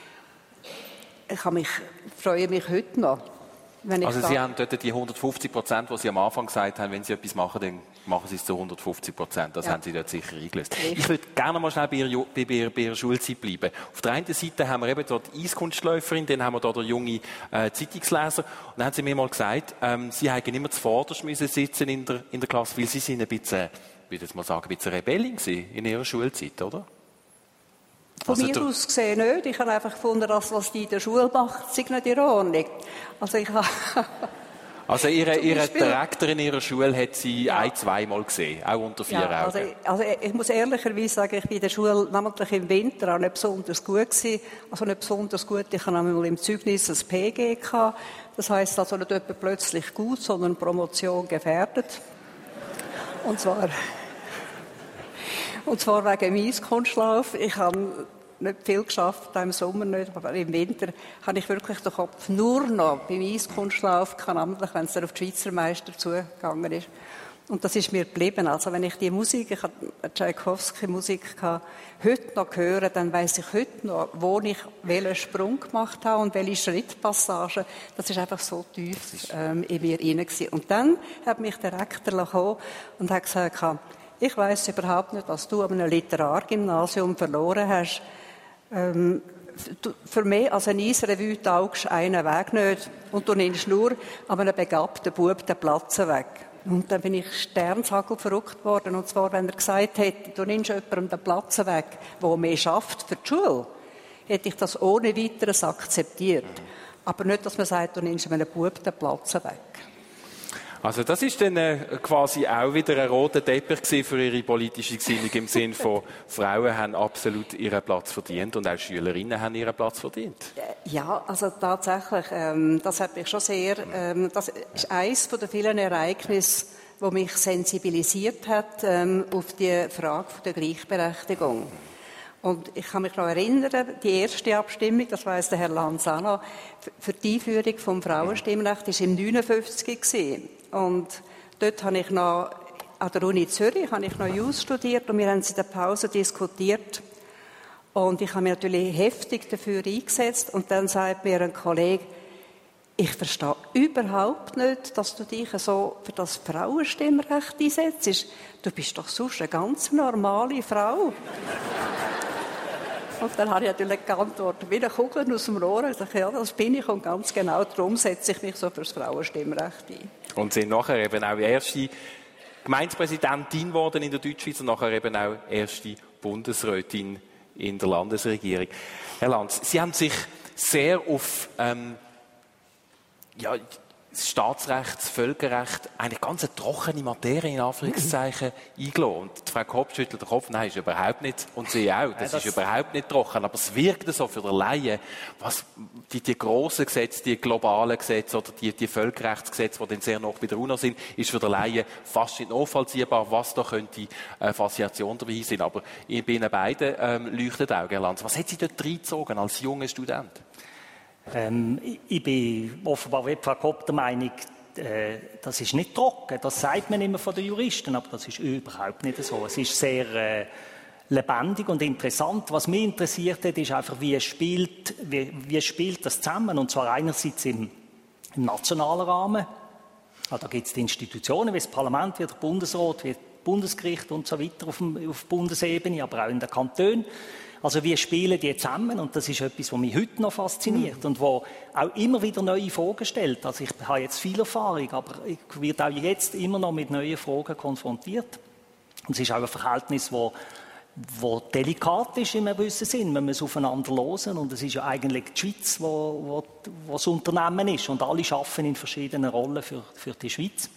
S4: ich habe mich, freue mich heute noch. Wenn ich
S3: also
S4: da
S3: Sie haben dort die hundertfünfzig Prozent, die Sie am Anfang gesagt haben, wenn Sie etwas machen, dann machen Sie es zu hundertfünfzig Prozent. Das ja. haben Sie dort sicher eingelöst. Richtig. Ich würde gerne mal schnell bei Ihrer, bei, Ihrer, bei Ihrer Schulzeit bleiben. Auf der einen Seite haben wir eben dort die Eiskunstläuferin, dann haben wir da den jungen äh, Zeitungsleser. Und dann haben Sie mir mal gesagt, ähm, Sie hätten immer zuvorderst müssen sitzen in der, in der Klasse, weil Sie sind ein bisschen, ich würde jetzt mal sagen, ein bisschen Rebellin gewesen in Ihrer Schulzeit, oder?
S4: Von
S3: also
S4: mir aus gesehen nicht. Ich habe einfach gefunden, dass was die in der Schule macht, sei nicht in Ordnung. Also ich habe
S3: Also Ihre, Ihre Direktor in Ihrer Schule hat Sie ja. ein-, zweimal gesehen, auch unter vier
S4: ja,
S3: Augen.
S4: Also, also ich muss ehrlicherweise sagen, ich bin in der Schule, namentlich im Winter, auch nicht besonders gut gewesen. Also nicht besonders gut, ich hatte einmal im Zeugnis ein P G gehabt. Das heisst also nicht etwa plötzlich gut, sondern Promotion gefährdet. Und zwar... Und zwar wegen dem Eiskunstlauf. Ich habe nicht viel geschafft, im Sommer nicht, aber im Winter habe ich wirklich den Kopf nur noch beim Eiskunstlauf gehabt, namentlich wenn es dann auf die Schweizer Meister zugegangen ist. Und das ist mir geblieben. Also wenn ich die Musik, ich hatte Tchaikovsky-Musik gehabt, heute noch höre, dann weiss ich heute noch, wo ich welchen Sprung gemacht habe und welche Schrittpassage. Das ist einfach so tief ähm, in mir rein gewesen. Und dann hat mich der Rektor gekommen und hat gesagt, ich weiss überhaupt nicht, was du an einem Literargymnasium verloren hast. Ähm, du, für mich als eine Eisrevue taugst du einen Weg nicht und du nimmst nur an einem begabten Bub den Platz weg. Und dann bin ich sternshagel verrückt worden. Und zwar, wenn er gesagt hätte, du nimmst jemandem den Platz weg, der mehr schafft für die Schule, hätte ich das ohne weiteres akzeptiert. Aber nicht, dass man sagt, du nimmst einem Bub den Platz weg.
S3: Also das ist dann äh, quasi auch wieder ein roter Teppich für Ihre politische Gesinnung im Sinn von Frauen haben absolut ihren Platz verdient und auch Schülerinnen haben ihren Platz verdient.
S4: Ja, also tatsächlich, ähm, das hat mich schon sehr, ähm, das ist eines von den vielen Ereignissen, das mich sensibilisiert hat ähm, auf die Frage der Gleichberechtigung. Und ich kann mich noch erinnern, die erste Abstimmung, das weiss der Herr Lanz auch noch, für die Einführung vom Frauenstimmrecht war im neunundfünfzig gewesen. Und dort habe ich noch, an der Uni Zürich, habe ich noch Jus studiert und wir haben es in der Pause diskutiert. Und ich habe mich natürlich heftig dafür eingesetzt. Und dann sagt mir ein Kollege, ich verstehe überhaupt nicht, dass du dich so für das Frauenstimmrecht einsetzt. Du bist doch sonst eine ganz normale Frau. Und dann habe ich natürlich geantwortet, wie eine Kugel aus dem Rohr. Ich dachte, ja, das bin ich und ganz genau darum setze ich mich so für das Frauenstimmrecht ein.
S3: Und sind nachher eben auch erste Gemeindepräsidentin geworden in der Deutschschweiz und nachher eben auch erste Bundesrätin in der Landesregierung. Herr Lanz, Sie haben sich sehr auf ähm, ja, das Staatsrecht, das Völkerrecht, eine ganz trockene Materie in Anführungszeichen eingelassen. Und die Frau Kopp schüttelt den Kopf, nein, ist überhaupt nicht, und sie auch, das, ja, das ist überhaupt nicht trocken. Aber es wirkt so für den Laien, was die, die grossen Gesetze, die globalen Gesetze oder die, die Völkerrechtsgesetze, die dann sehr nah bei der UNO sind, ist für den Laien fast nicht nachvollziehbar, was da könnte äh, Faszination dabei sein. Aber bei Ihnen beiden ähm, leuchtet auch, Herr Lanz. Was hat Sie dort reingezogen als junger Student?
S5: Ähm, ich, ich bin offenbar wie Frau Kopp der Meinung, äh, das ist nicht trocken. Das sagt man immer von den Juristen, aber das ist überhaupt nicht so. Es ist sehr äh, lebendig und interessant. Was mich interessiert hat, ist einfach, wie spielt, wie, wie spielt das zusammen? Und zwar einerseits im, im nationalen Rahmen. Also da gibt es die Institutionen wie das Parlament, wie der Bundesrat, wie das Bundesgericht und so weiter auf, dem, auf Bundesebene, aber auch in den Kantonen. Also wir spielen die zusammen und das ist etwas, was mich heute noch fasziniert und wo auch immer wieder neue Fragen stellt. Also ich habe jetzt viel Erfahrung, aber ich werde auch jetzt immer noch mit neuen Fragen konfrontiert. Und es ist auch ein Verhältnis, wo, wo delikat ist in einem gewissen Sinn. Man muss aufeinander hören und es ist ja eigentlich die Schweiz, wo, wo, wo das Unternehmen ist und alle arbeiten in verschiedenen Rollen für, für die Schweiz.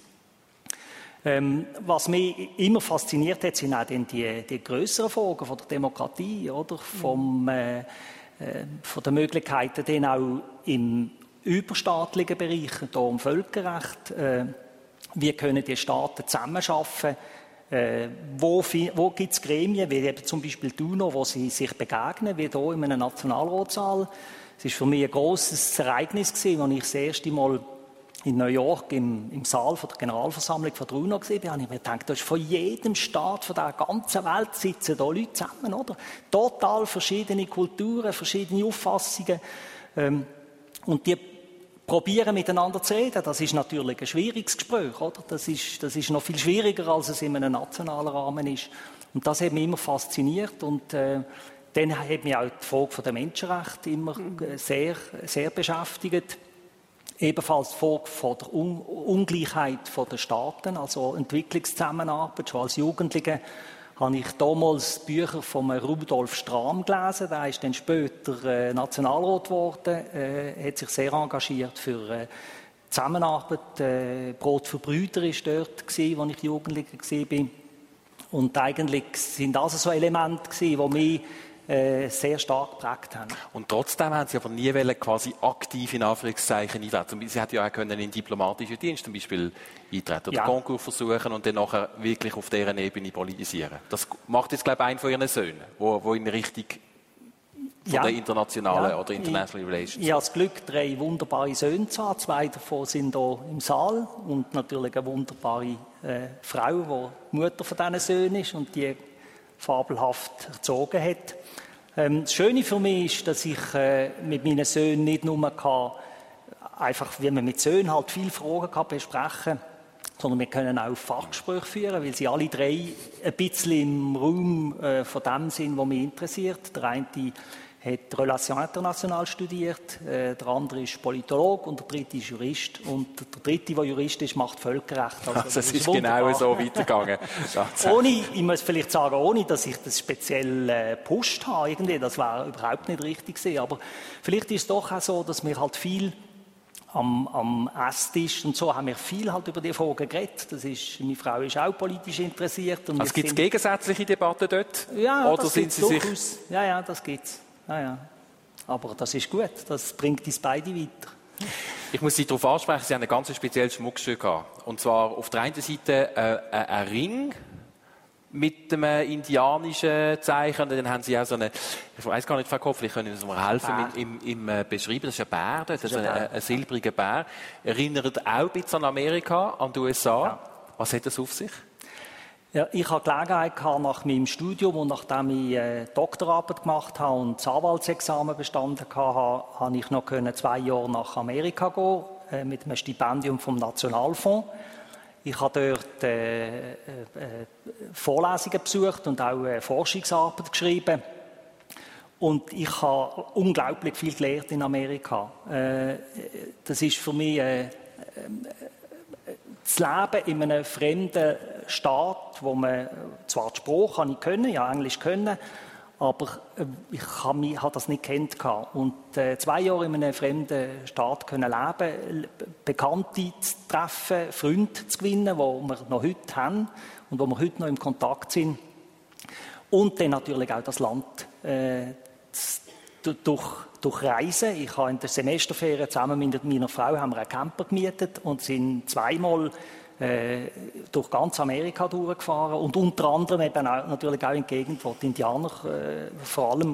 S5: Ähm, was mich immer fasziniert hat, sind auch die, die grösseren Fragen von der Demokratie, oder? Vom, äh, äh, von den Möglichkeiten, dann auch im überstaatlichen Bereich, hier im Völkerrecht, äh, wie können die Staaten zusammenarbeiten, äh, wo, wo gibt es Gremien, wie eben zum Beispiel die UNO, wo sie sich begegnen, wie hier in einem Nationalratssaal. Es war für mich ein grosses Ereignis gewesen, als ich das erste Mal in New York im, im Saal von der Generalversammlung von der UNO gesehen habe, habe ich mir gedacht, da ist von jedem Staat, von der ganzen Welt sitzen da Leute zusammen, oder? Total verschiedene Kulturen, verschiedene Auffassungen. Ähm, und die probieren miteinander zu reden. Das ist natürlich ein schwieriges Gespräch, oder? Das ist, das ist noch viel schwieriger, als es in einem nationalen Rahmen ist. Und das hat mich immer fasziniert und äh, dann hat mich auch die Frage der Menschenrechte immer sehr, sehr beschäftigt. Ebenfalls die Frage von der Un- Ungleichheit der Staaten, also Entwicklungszusammenarbeit. Schon als Jugendlicher habe ich damals Bücher von Rudolf Strahm gelesen. Der ist dann später äh, Nationalrat geworden, äh, hat sich sehr engagiert für äh, Zusammenarbeit. Äh, Brot für Brüder war dort, gewesen, als ich Jugendlicher war. Und eigentlich sind das so Elemente, die mich sehr stark geprägt haben.
S3: Und trotzdem haben Sie aber nie wollen, quasi aktiv in Anführungszeichen eintreten. Sie hätten ja auch können in diplomatischen Dienst zum Beispiel eintreten oder ja. Konkurs versuchen und dann nachher wirklich auf deren Ebene politisieren. Das macht jetzt, glaube ich, einer von Ihren Söhnen, wo, wo in Richtung von ja. der internationalen ja. oder International ich, Relations.
S5: Ich habe das Glück, drei wunderbare Söhne zu haben. Zwei davon sind hier im Saal und natürlich eine wunderbare äh, Frau, die Mutter von diesen Söhnen ist und die fabelhaft erzogen hat. Ähm, das Schöne für mich ist, dass ich äh, mit meinen Söhnen nicht nur kann, einfach, wie man mit Söhnen halt viele Fragen kann besprechen kann, sondern wir können auch Fachgespräche führen, weil sie alle drei ein bisschen im Raum äh, von dem sind, was mich interessiert. Der eine hat Relation international studiert, äh, der andere ist Politolog und der dritte ist Jurist. Und der dritte, der Jurist ist, macht Völkerrecht.
S3: Also, also es ist, ist genau so weitergegangen.
S5: ohne, ich muss vielleicht sagen, ohne, dass ich das speziell äh, gepusht habe. Irgendwie, das wäre überhaupt nicht richtig gewesen. Aber vielleicht ist es doch auch so, dass wir halt viel am, am Esstisch und so haben wir viel halt über die Fragen geredet. Das ist, meine Frau ist auch politisch interessiert. Und
S3: also gibt es gegensätzliche Debatten dort?
S5: Ja,
S3: oder
S5: das
S3: sind Sie sich...
S5: Ja, ja, das gibt es. Ja, ja. Aber das ist gut, das bringt uns beide weiter.
S3: Ich muss Sie darauf ansprechen, Sie haben ein ganz spezielles Schmuckstück gehabt. Und zwar auf der einen Seite äh, ein Ring mit dem indianischen Zeichen. Und dann haben sie auch so eine, ich weiß gar nicht, Frau Kopp, vielleicht können Sie mir helfen mit, im, im äh, Beschreiben. Das ist ein Bär, das ist ein, ein, ein silbriger Bär. Erinnert auch ein bisschen an Amerika, an die U S A. Ja. Was hat das auf sich?
S5: Ja, ich hatte Gelegenheit gehabt, nach meinem Studium und nachdem ich äh, Doktorarbeit gemacht habe und das Anwaltsexamen bestanden habe, habe ich noch können zwei Jahre nach Amerika gehen, äh, mit einem Stipendium vom Nationalfonds. Ich habe dort äh, äh, Vorlesungen besucht und auch äh, Forschungsarbeit geschrieben. Und ich habe unglaublich viel gelernt in Amerika. Äh, das ist für mich äh, äh, das Leben in einem fremden Staat, wo man zwar die Sprache kann ich können, ja Englisch können, aber äh, ich habe mich, habe das nicht kennt gehabt. Und äh, zwei Jahre in einem fremden Staat können leben, Bekannte zu treffen, Freunde zu gewinnen, die wir noch heute haben und wo wir heute noch im Kontakt sind. Und dann natürlich auch das Land äh, durch, durch Reisen. Ich habe in der Semesterferien zusammen mit meiner Frau haben wir einen Camper gemietet und sind zweimal äh, durch ganz Amerika durchgefahren und unter anderem eben auch, natürlich auch in Gegend, wo die Indianer äh, vor allem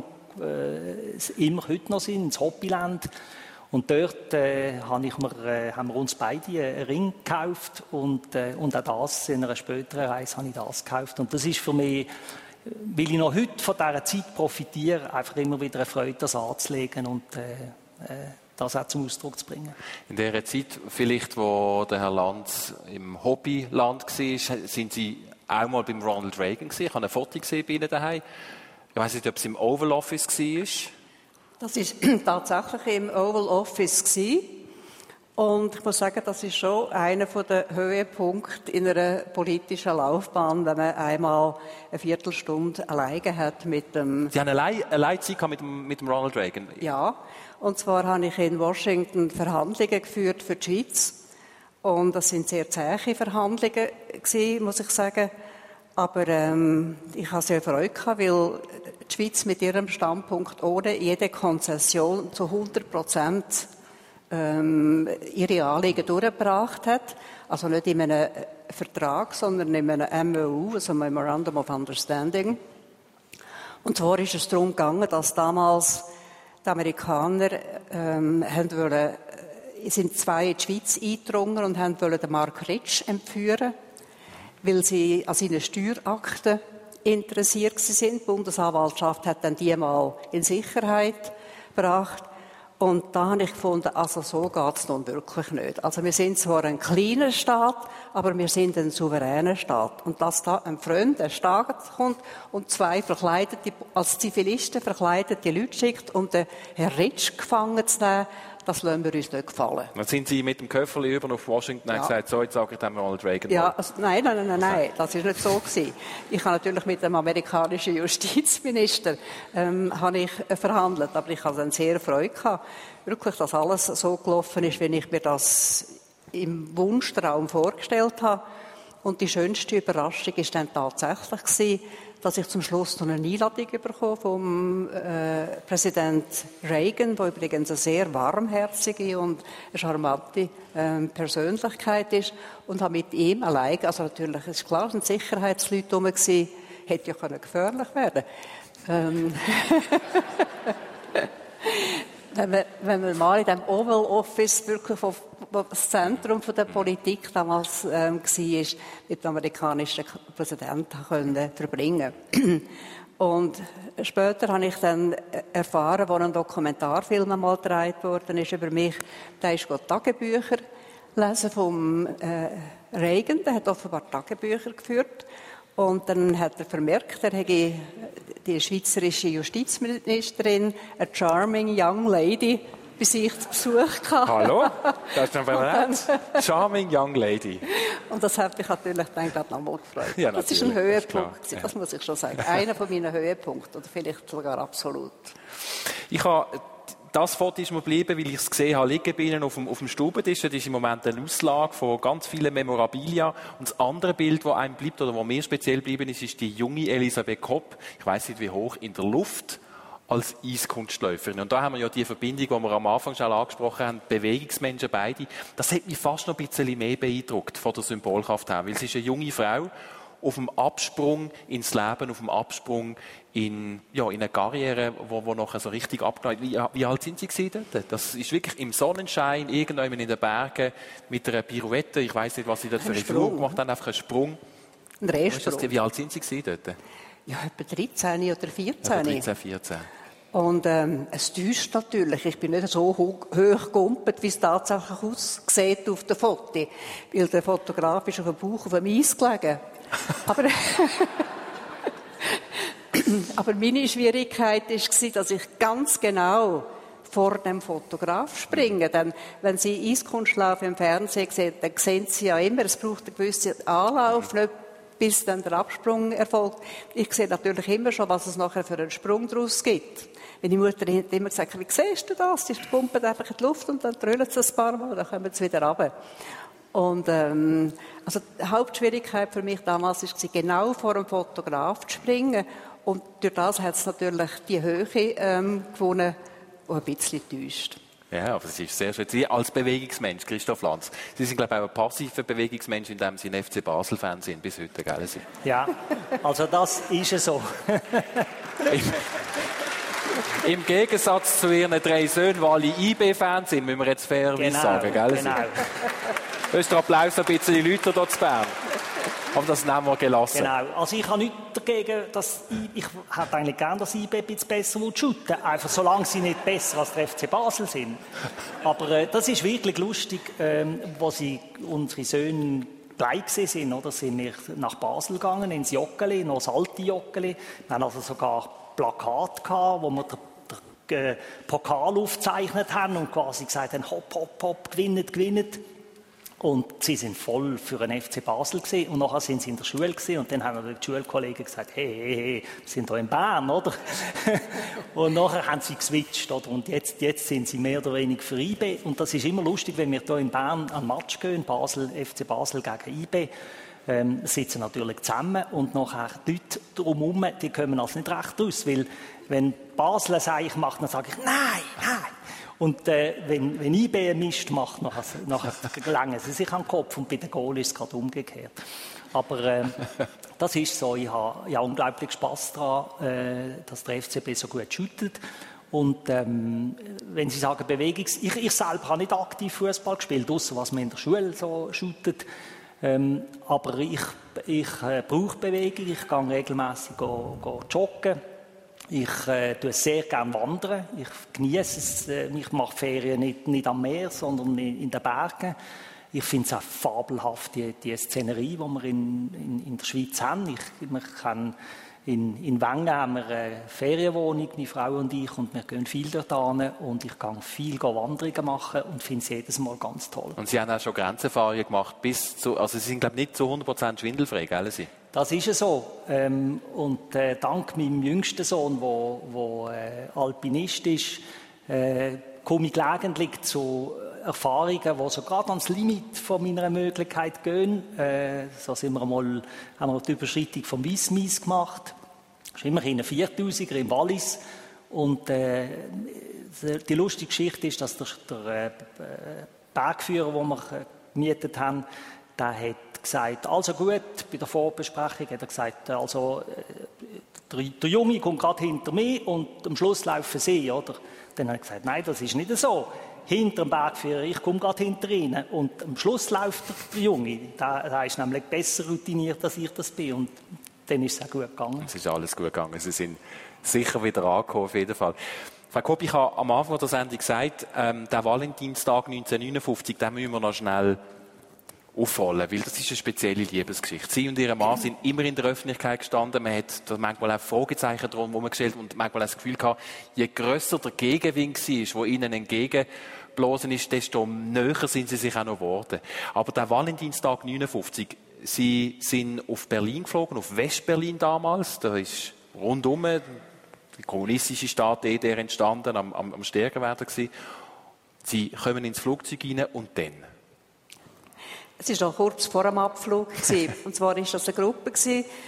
S5: äh, immer heute noch sind, ins Hopiland. Und dort äh, habe ich mir, äh, haben wir uns beide einen Ring gekauft und, äh, und auch das, in einer späteren Reise habe ich das gekauft. Und das ist für mich, weil ich noch heute von dieser Zeit profitiere, einfach immer wieder eine Freude, das anzulegen und äh, äh, das auch zum Ausdruck zu bringen. In
S3: dieser Zeit, vielleicht, wo der Herr Lanz im Hobbyland war, sind Sie auch mal beim Ronald Reagan gewesen. Ich habe ein Foto gesehen bei Ihnen daheim. Ich weiss nicht, ob es im Oval Office war.
S4: Das war tatsächlich im Oval Office gewesen. Und ich muss sagen, das ist schon einer der Höhepunkte in einer politischen Laufbahn, wenn man einmal eine Viertelstunde alleine hat mit dem...
S3: Sie haben allein, allein Zeit mit dem, mit dem Ronald Reagan?
S4: Ja, und zwar habe ich in Washington Verhandlungen geführt für die Schweiz. Und das sind sehr zähe Verhandlungen gewesen, muss ich sagen. Aber ähm, ich habe sehr Freude gehabt, weil die Schweiz mit ihrem Standpunkt ohne jede Konzession zu hundert Prozent ähm, ihre Anliegen durchgebracht hat. Also nicht in einem Vertrag, sondern in einem M O U, also Memorandum of Understanding. Und zwar ist es darum gegangen, dass damals die Amerikaner ähm, haben wollen, sind zwei in die Schweiz eingedrungen und haben wollen den Mark Ritsch entführen, weil sie an seinen Steuerakten interessiert sind. Die Bundesanwaltschaft hat dann die mal in Sicherheit gebracht. Und da habe ich gefunden, also so geht es nun wirklich nicht. Also wir sind zwar ein kleiner Staat, aber wir sind ein souveräner Staat. Und dass da ein fremder Staat kommt und zwei verkleidete, als Zivilisten verkleidete Leute schickt, um den Herrn Ritsch gefangen zu nehmen, das lassen wir uns nicht gefallen.
S3: Dann sind Sie mit dem Köfferli über auf Washington und
S4: ja.
S3: haben gesagt, so, jetzt sage ich dem Ronald Reagan.
S4: Ja, also, nein, nein, nein, nein, das war nicht so gewesen. Ich habe natürlich mit dem amerikanischen Justizminister ähm, habe ich verhandelt, aber ich hatte dann sehr Freude gehabt, wirklich, dass alles so gelaufen ist, wie ich mir das im Wunschtraum vorgestellt habe. Und die schönste Überraschung war dann tatsächlich gewesen, dass ich zum Schluss noch eine Einladung bekomme vom äh, Präsident Reagan, der übrigens eine sehr warmherzige und charmante äh, Persönlichkeit ist, und habe mit ihm allein, also natürlich, es ist klar, es sind Sicherheitsleute rum gewesen, hätte ja können gefährlich werden. Ähm Wenn man, wenn man mal in dem Oval Office wirklich auf, auf das Zentrum von der Politik damals ähm, war, mit dem amerikanischen Präsidenten können verbringen. Und später habe ich dann erfahren, als ein Dokumentarfilm einmal gedreht worden ist über mich, da ist Gott Tagebücher lesen vom äh, Reagan, der hat offenbar Tagebücher geführt. Und dann hat er vermerkt, er hätte die schweizerische Justizministerin, eine charming young lady, bei sich zu Besuch gehabt.
S3: Hallo? Das ist noch nett. Charming young lady.
S4: Und das hat mich natürlich dann gerade noch mal gefreut.
S3: Ja,
S4: das ist ein Höhepunkt,
S3: ist
S4: das muss ich schon sagen. Einer von meinen Höhepunkten, oder vielleicht sogar absolut.
S3: Ich habe Das Foto ist mir geblieben, weil ich es gesehen habe, liegen bei Ihnen auf dem, auf dem Stubentisch. Das ist im Moment eine Auslage von ganz vielen Memorabilia. Und das andere Bild, das einem bleibt, oder was mir speziell geblieben ist, ist die junge Elisabeth Kopp, ich weiss nicht wie hoch, in der Luft als Eiskunstläuferin. Und da haben wir ja die Verbindung, die wir am Anfang schon angesprochen haben, Bewegungsmenschen beide. Das hat mich fast noch ein bisschen mehr beeindruckt von der Symbolkraft her, weil sie ist eine junge Frau auf dem Absprung ins Leben, auf dem Absprung in, ja, in eine Karriere, wo, wo nachher so richtig abgenommen wie, wie alt sind Sie gewesen dort? Das ist wirklich im Sonnenschein, irgendwann in den Bergen, mit einer Pirouette. Ich weiss nicht, was Sie dort für einen Flug gemacht haben, einfach einen Sprung.
S4: Ein Drehsprung.
S3: Wie alt sind Sie gewesen dort?
S4: Ja, etwa dreizehn oder vierzehn.
S3: Etwa dreizehn, vierzehn.
S4: Und ähm, es täuscht natürlich. Ich bin nicht so hoch, hoch gegumpelt, wie es tatsächlich aussieht auf dem Foto. Weil der Fotograf ist auf dem Bauch auf dem Eis gelegen. Aber, aber meine Schwierigkeit war, dass ich ganz genau vor dem Fotograf springe. Denn wenn Sie Eiskunstlauf im Fernsehen sehen, dann sehen Sie ja immer, es braucht einen gewissen Anlauf, nicht bis dann der Absprung erfolgt. Ich sehe natürlich immer schon, was es nachher für einen Sprung daraus gibt. Meine Mutter hat immer gesagt, wie siehst du das? Die pumpen einfach in die Luft und dann drüllen sie ein paar Mal, dann kommen sie wieder runter. Und ähm, also die Hauptschwierigkeit für mich damals war, genau vor dem Fotograf zu springen. Und durch das hat es natürlich die Höhe ähm, gewonnen, die ein bisschen täuscht.
S3: Ja, aber das ist sehr schön. Sie als Bewegungsmensch, Christoph Lanz, Sie sind, glaube ich, auch ein passiver Bewegungsmensch, indem Sie ein F C Basel-Fan sind bis heute, gell?
S5: Ja, also das ist es so.
S3: Im, Im Gegensatz zu Ihren drei Söhnen, die alle I B-Fans sind, müssen wir jetzt fairerweise
S5: genau,
S3: sagen, gell?
S5: Genau.
S3: Da ist der Applaus ein bisschen die Leute hier zu Bern. Aber das nehmen wir gelassen.
S5: Genau. Also ich habe nichts dagegen, dass ich, ich hätte eigentlich gerne, dass I B ein bisschen besser shooten. Einfach solange sie nicht besser als der F C Basel sind. Aber äh, das ist wirklich lustig, ähm, wo sie unsere Söhne gleich sind, oder? Sind wir nach Basel gegangen, ins Joggeli, noch das alte Joggeli. Wir haben also sogar Plakate gehabt, wo wir den, den äh, Pokal aufgezeichnet haben und quasi gesagt haben, hopp, hopp, hopp, gewinnet, gewinnet. Und sie sind voll für den F C Basel gewesen. Und nachher sind sie in der Schule gewesen. Und dann haben die Schulkollegen gesagt, hey, hey, hey, wir sind hier in Bern, oder? Und nachher haben sie geswitcht, oder? Und jetzt, jetzt sind sie mehr oder weniger für I B. Und das ist immer lustig, wenn wir hier in Bern an Match gehen, Basel, F C Basel gegen I B, ähm, sitzen natürlich zusammen. Und nachher die Leute drumherum, die kommen also nicht recht raus. Weil, wenn Basel ein Seich macht, dann sage ich, nein, nein. Und äh, wenn, wenn I B Mist macht, nachher, nachher gelangen sie sich an den Kopf und bei den Goal ist es gerade umgekehrt. Aber äh, das ist so, ich habe ja unglaublich Spass daran, äh, dass der F C B so gut shootet. Und ähm, wenn Sie sagen Bewegungs... Ich, ich selber habe nicht aktiv Fußball gespielt, ausser was man in der Schule so shootet. Ähm, aber ich, ich äh, brauche Bewegung, ich gehe regelmässig go, go joggen. Ich äh, tue sehr gerne wandern. Ich genieße es. Äh, ich mache Ferien nicht, nicht am Meer, sondern in, in den Bergen. Ich finde es auch fabelhaft, die, die Szenerie, die wir in, in, in der Schweiz haben. Ich, wir können in, in Wengen haben wir eine Ferienwohnung, meine Frau und ich, und wir gehen viel dort hin. Und ich gehe viel Wanderungen machen und finde es jedes Mal ganz toll. Und
S3: Sie haben auch schon Grenzerfahrungen gemacht, bis zu, also Sie sind, glaube ich, nicht zu hundert Prozent schwindelfrei, gell? Sie?
S5: Das ist es so. Ähm, und äh, dank meinem jüngsten Sohn, der äh, Alpinist ist, äh, komme ich gelegentlich zu Erfahrungen, die so gerade ans Limit von meiner Möglichkeit gehen. Äh, so sind wir einmal, haben wir die Überschreitung vom Wiesmies gemacht. Das ist immerhin ein viertausiger im Wallis. Und äh, die lustige Geschichte ist, dass der, der äh, Bergführer, den wir äh, gemietet haben, der hat gesagt, also gut, bei der Vorbesprechung hat er gesagt, also der, der Junge kommt gerade hinter mir und am Schluss laufen sie, oder? Dann hat er gesagt, nein, das ist nicht so. Hinter dem Bergführer, ich komme gerade hinter ihnen und am Schluss läuft der, der Junge. Der, der ist nämlich besser routiniert, als ich das bin, und dann ist es auch gut gegangen.
S3: Es ist alles gut gegangen, Sie sind sicher wieder angekommen, auf jeden Fall. Frau Kopp, ich habe am Anfang der Sendung gesagt, ähm, der Valentinstag neunzehnhundertneunundfünfzig, den müssen wir noch schnell aufrollen, weil das ist eine spezielle Liebesgeschichte. Sie und Ihr Mann sind immer in der Öffentlichkeit gestanden, man hat da manchmal auch Fragezeichen drum herumgestellt und manchmal auch das Gefühl gehabt, je grösser der Gegenwind war, der Ihnen entgegengeblasen ist, desto näher sind Sie sich auch noch geworden. Aber der Valentinstag neunundfünfzig, Sie sind auf Berlin geflogen, auf Westberlin damals, da ist rundum die kommunistische Staat E D R entstanden, am, am, am stärker werden gewesen. Sie kommen ins Flugzeug rein und dann?
S4: Es war noch kurz vor dem Abflug. Und zwar war das eine Gruppe.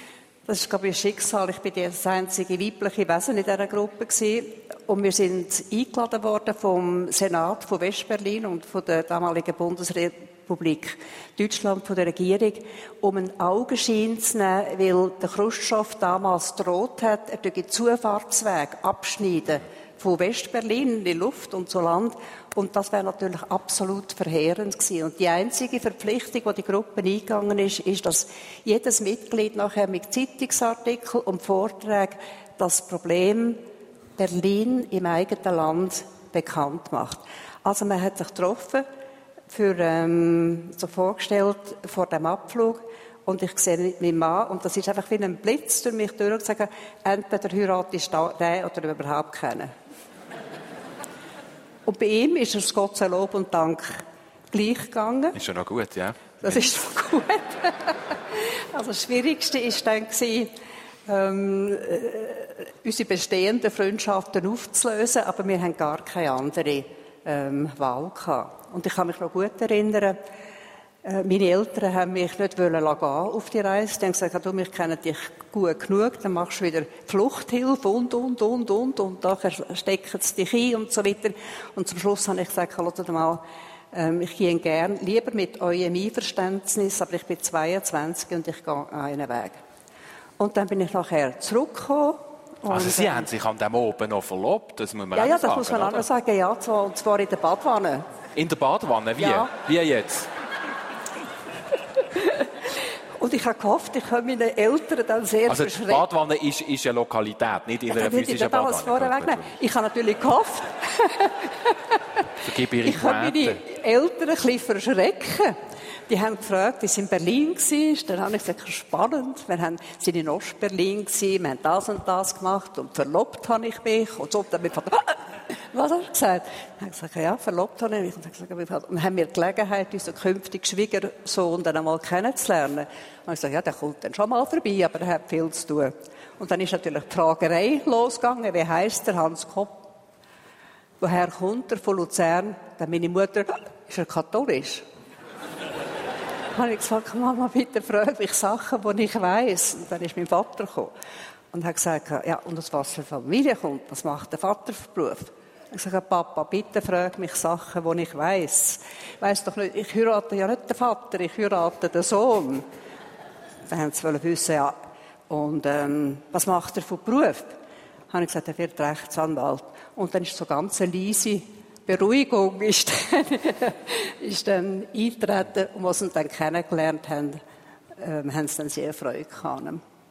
S4: Das ist, glaube ich, ein Schicksal. Ich bin das einzige weibliche Wesen in dieser Gruppe gewesen. Und wir sind eingeladen worden vom Senat von Westberlin und von der damaligen Bundesrepublik Deutschland, von der Regierung, um einen Augenschein zu nehmen, weil der Chruschtschow damals gedroht hat, er würde Zufahrtsweg abschneiden von Westberlin in die Luft und zu Land. Und das wäre natürlich absolut verheerend gewesen. Und die einzige Verpflichtung, die die Gruppe eingegangen ist, ist, dass jedes Mitglied nachher mit Zeitungsartikeln und Vorträgen das Problem Berlin im eigenen Land bekannt macht. Also man hat sich getroffen, für, ähm, so vorgestellt vor dem Abflug, und ich sehe meinen Mann, und das ist einfach wie ein Blitz durch mich durch, und sage, entweder heiratest du den oder überhaupt keinen. Und bei ihm ist es Gott sei Lob und Dank gleich gegangen.
S3: Ist ja noch gut, ja.
S4: Das ist noch gut. Also das Schwierigste war dann, ähm, äh, unsere bestehenden Freundschaften aufzulösen, aber wir haben gar keine andere ähm, Wahl gehabt. Und ich kann mich noch gut erinnern, äh, meine Eltern haben mich nicht gehen auf die Reise. Die haben gesagt, du, wir kennen dich gut genug, dann machst du wieder Fluchthilfe und, und, und, und, und nachher stecken sie dich ein und so weiter. Und zum Schluss habe ich gesagt, hört mal, ähm, ich gehe gern lieber mit eurem Einverständnis, aber ich bin zweiundzwanzig und ich gehe einen Weg. Und dann bin ich nachher zurückgekommen.
S3: Also Sie
S4: äh,
S3: haben sich an dem oben noch verlobt, das muss man
S4: ja,
S3: auch
S4: ja,
S3: sagen,
S4: das muss man auch
S3: oder?
S4: noch sagen, ja, zwar, und zwar in der Badwanne.
S3: In der Badewanne, wie?
S4: Ja.
S3: Wie jetzt?
S4: Und ich habe gehofft, ich kann meine Eltern dann sehr
S3: Also die
S4: verschrecken.
S3: Badwanne ist, ist eine Lokalität, nicht in
S4: Ja,
S3: einer
S4: dann würde ich
S3: physischen
S4: das alles
S3: Badwanne.
S4: vorher wegnehmen. Ich habe natürlich gehofft,
S3: Vergib ihre
S4: ich kann meine
S3: Pointe.
S4: Eltern ein bisschen verschrecken. Die haben gefragt, wie sie in Berlin waren. Dann habe ich gesagt, spannend. Wir haben, sind in Ostberlin gewesen, wir haben das und das gemacht und verlobt habe ich mich. Und so, dann habe ich gefragt, was hast du gesagt? Dann habe ich gesagt, ja, verlobt habe ich mich. Und dann gesagt, und haben wir die Gelegenheit, unseren künftigen Schwiegersohn dann einmal kennenzulernen. Und ich gesagt, ja, der kommt dann schon mal vorbei, aber er hat viel zu tun. Und dann ist natürlich die Fragerei losgegangen, wie heisst der Hans Kopp? Woher kommt er? Von Luzern? Dann meine Mutter, ist er katholisch? Dann habe ich gesagt, Mama, bitte frag mich Sachen, die ich weiss. Und dann ist mein Vater gekommen und hat gesagt, ja, und aus was für Familie kommt, was macht der Vater für Beruf? Ich sage, Papa, bitte frag mich Sachen, die ich weiss. Ich weiss doch nicht, ich heirate ja nicht den Vater, ich heirate den Sohn. Dann haben sie wollen wissen, ja, und ähm, was macht er für Beruf? Dann habe ich gesagt, er wird Rechtsanwalt. Und dann ist so ganz eine leise Beruhigung ist dann, ist dann eingetreten. Und was sie dann kennengelernt haben, ähm, haben sie dann sehr Freude gehabt.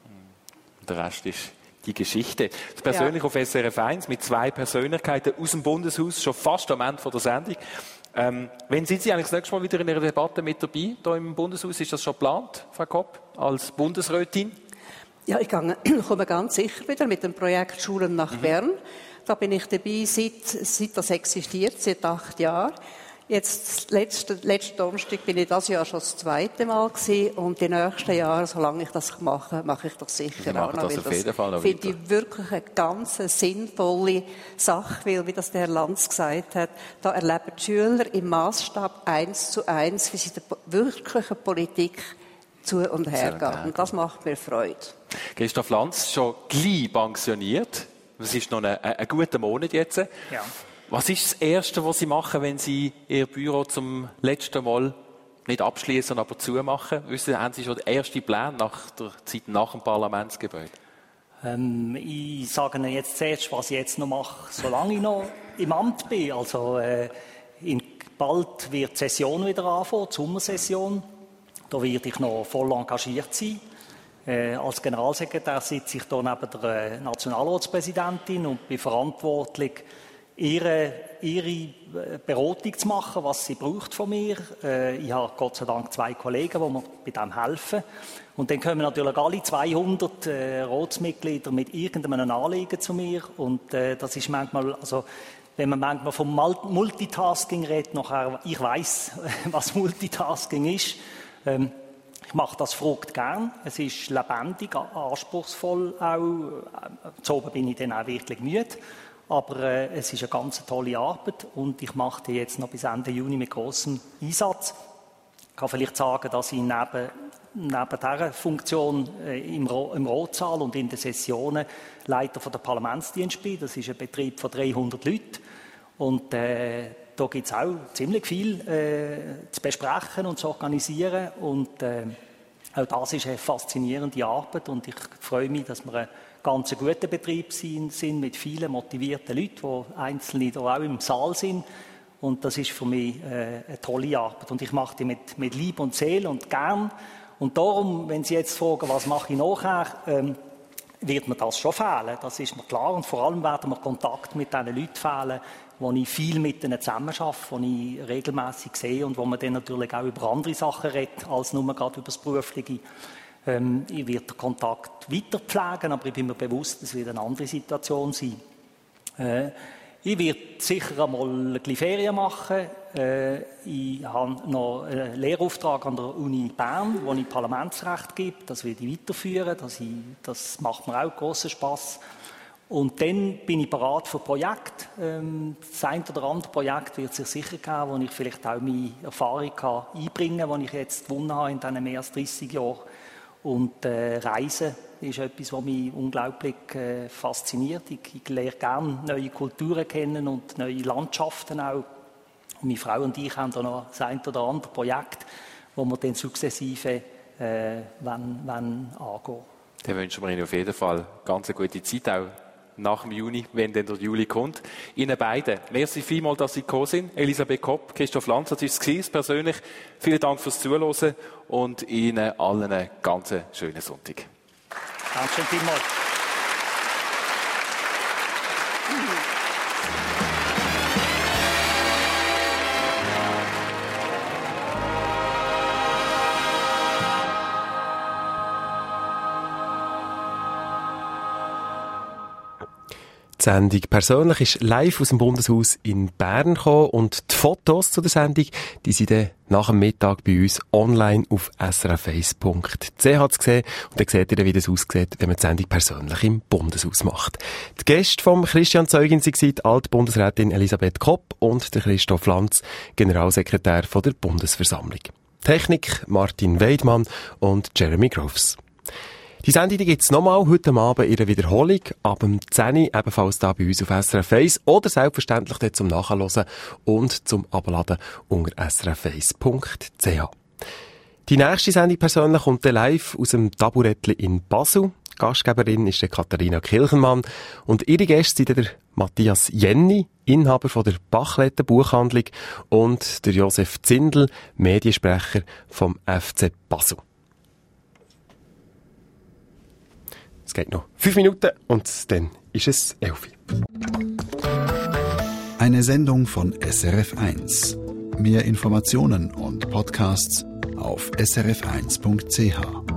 S3: Der Rest ist die Geschichte. Das persönlich ja. Auf S R F eins mit zwei Persönlichkeiten aus dem Bundeshaus, schon fast am Ende der Sendung. Ähm, wann sind Sie eigentlich das nächste Mal wieder in einer Debatte mit dabei, hier im Bundeshaus? Ist das schon geplant, Frau Kopp, als Bundesrätin? Ja, ich komme ganz sicher wieder mit dem Projekt Schulen nach mhm. Bern. Da bin ich dabei, seit, seit das existiert, seit acht Jahren. Jetzt, letzten, letzten Donnerstag bin ich das Jahr schon das zweite Mal gewesen. Und die nächsten Jahre, solange ich das mache, mache ich das sicher auch noch. Das auf jeden Fall noch
S4: finde ich wirklich eine ganz sinnvolle Sache, weil, wie das der Herr Lanz gesagt hat, da erleben die Schüler im Maßstab eins zu eins, wie sie der wirklichen Politik zu und her geht. Und das macht mir Freude. Christoph Lanz, schon gleich pensioniert. Das ist noch ein, ein guter Monat jetzt.
S5: Ja.
S3: Was ist das Erste, was Sie machen, wenn Sie Ihr Büro zum letzten Mal nicht abschließen, aber zumachen? Wissen, haben Sie schon den ersten Plan nach der Zeit nach dem Parlamentsgebäude?
S5: Ähm, ich sage Ihnen jetzt zuerst, was ich jetzt noch mache, solange ich noch im Amt bin. Also, äh, in, bald wird die Session wieder anfangen, die Sommersession. Da werde ich noch voll engagiert sein. Äh, als Generalsekretär sitze ich hier neben der äh, Nationalratspräsidentin und bin verantwortlich, ihre, ihre Beratung zu machen, was sie braucht von mir. Äh, ich habe Gott sei Dank zwei Kollegen, die mir bei dem helfen. Und dann kommen natürlich alle zweihundert äh, Ratsmitglieder mit irgendeinem Anliegen zu mir. Und äh, das ist manchmal, also wenn man manchmal vom Multitasking redet, nachher, ich weiss, was Multitasking ist. Ähm, Ich mache das frucht gern. Es ist lebendig, anspruchsvoll auch. Zu oben bin ich dann auch wirklich müde. Aber äh, es ist eine ganz tolle Arbeit und ich mache die jetzt noch bis Ende Juni mit grossem Einsatz. Ich kann vielleicht sagen, dass ich neben neben dieser Funktion äh, im, Ro- im Rotsaal und in den Sessionen Leiter von der Parlamentsdienst bin. Das ist ein Betrieb von dreihundert Leuten. Und äh, da gibt es auch ziemlich viel äh, zu besprechen und zu organisieren. Und äh, auch das ist eine faszinierende Arbeit. Und ich freue mich, dass wir ein ganz guter Betrieb sind, sind mit vielen motivierten Leuten, die Einzelne da auch im Saal sind. Und das ist für mich äh, eine tolle Arbeit. Und ich mache die mit, mit Liebe und Seele und gern. Und darum, wenn Sie jetzt fragen, was mache ich nachher, ähm, wird mir das schon fehlen. Das ist mir klar. Und vor allem werden wir Kontakt mit diesen Leuten fehlen, wo ich viel mit ihnen zusammenarbeite, die ich regelmässig sehe und wo man dann natürlich auch über andere Sachen redet, als nur gerade über das Berufliche. Ähm, ich werde den Kontakt weiter pflegen, aber ich bin mir bewusst, es wird eine andere Situation sein. Äh, ich werde sicher einmal ein bisschen Ferien machen. Äh, ich habe noch einen Lehrauftrag an der Uni Bern, wo ich Parlamentsrecht gebe. Das werde ich weiterführen. Das, ich, das macht mir auch grossen Spass. Und dann bin ich bereit für Projekte. Ähm, das eine oder andere Projekt wird es sich sicher geben, wo ich vielleicht auch meine Erfahrung kann einbringen kann, die ich jetzt gewonnen habe in diesen mehr als dreissig Jahren. Und äh, Reisen ist etwas, was mich unglaublich äh, fasziniert. Ich, ich lerne gerne neue Kulturen kennen und neue Landschaften auch. Und meine Frau und ich haben da noch das ein oder andere Projekt, wo wir dann sukzessive äh, wollen, wollen angehen.
S3: Dann wünschen wir Ihnen auf jeden Fall ganz eine gute Zeit, auch nach dem Juni, wenn dann der Juli kommt. Ihnen beiden, merci vielmals, dass Sie gekommen sind. Elisabeth Kopp, Christoph Lanz, das war es persönlich. Vielen Dank fürs Zuhören und Ihnen allen einen ganz schönen Sonntag.
S5: Danke vielmals.
S6: Die Sendung «Persönlich» ist live aus dem Bundeshaus in Bern gekommen und die Fotos zu der Sendung, die sind dann nach dem Mittag bei uns online auf s r f eins punkt c h zu sehen. Und dann seht ihr, wie das aussieht, wenn man die Sendung «Persönlich» im Bundeshaus macht. Die Gäste vom Christian Zeugin waren die alte Bundesrätin Elisabeth Kopp und der Christoph Lanz, Generalsekretär von der Bundesversammlung. Technik Martin Weidmann und Jeremy Groves. Die Sendung gibt es nochmal heute Abend in der Wiederholung, ab dem zehn Uhr, ebenfalls da bei uns auf S R F eins oder selbstverständlich dort zum Nachhören und zum Abladen unter s r f eins punkt c h. Die nächste Sendung persönlich kommt dann live aus dem Taburettli in Basel. Gastgeberin ist Katharina Kilchenmann und ihre Gäste sind der Matthias Jenny, Inhaber von der Bachletten Buchhandlung, und der Josef Zindel, Mediensprecher vom F C Basel. Es geht noch fünf Minuten und dann ist es elf.
S1: Eine Sendung von S R F eins. Mehr Informationen und Podcasts auf s r f eins punkt c h.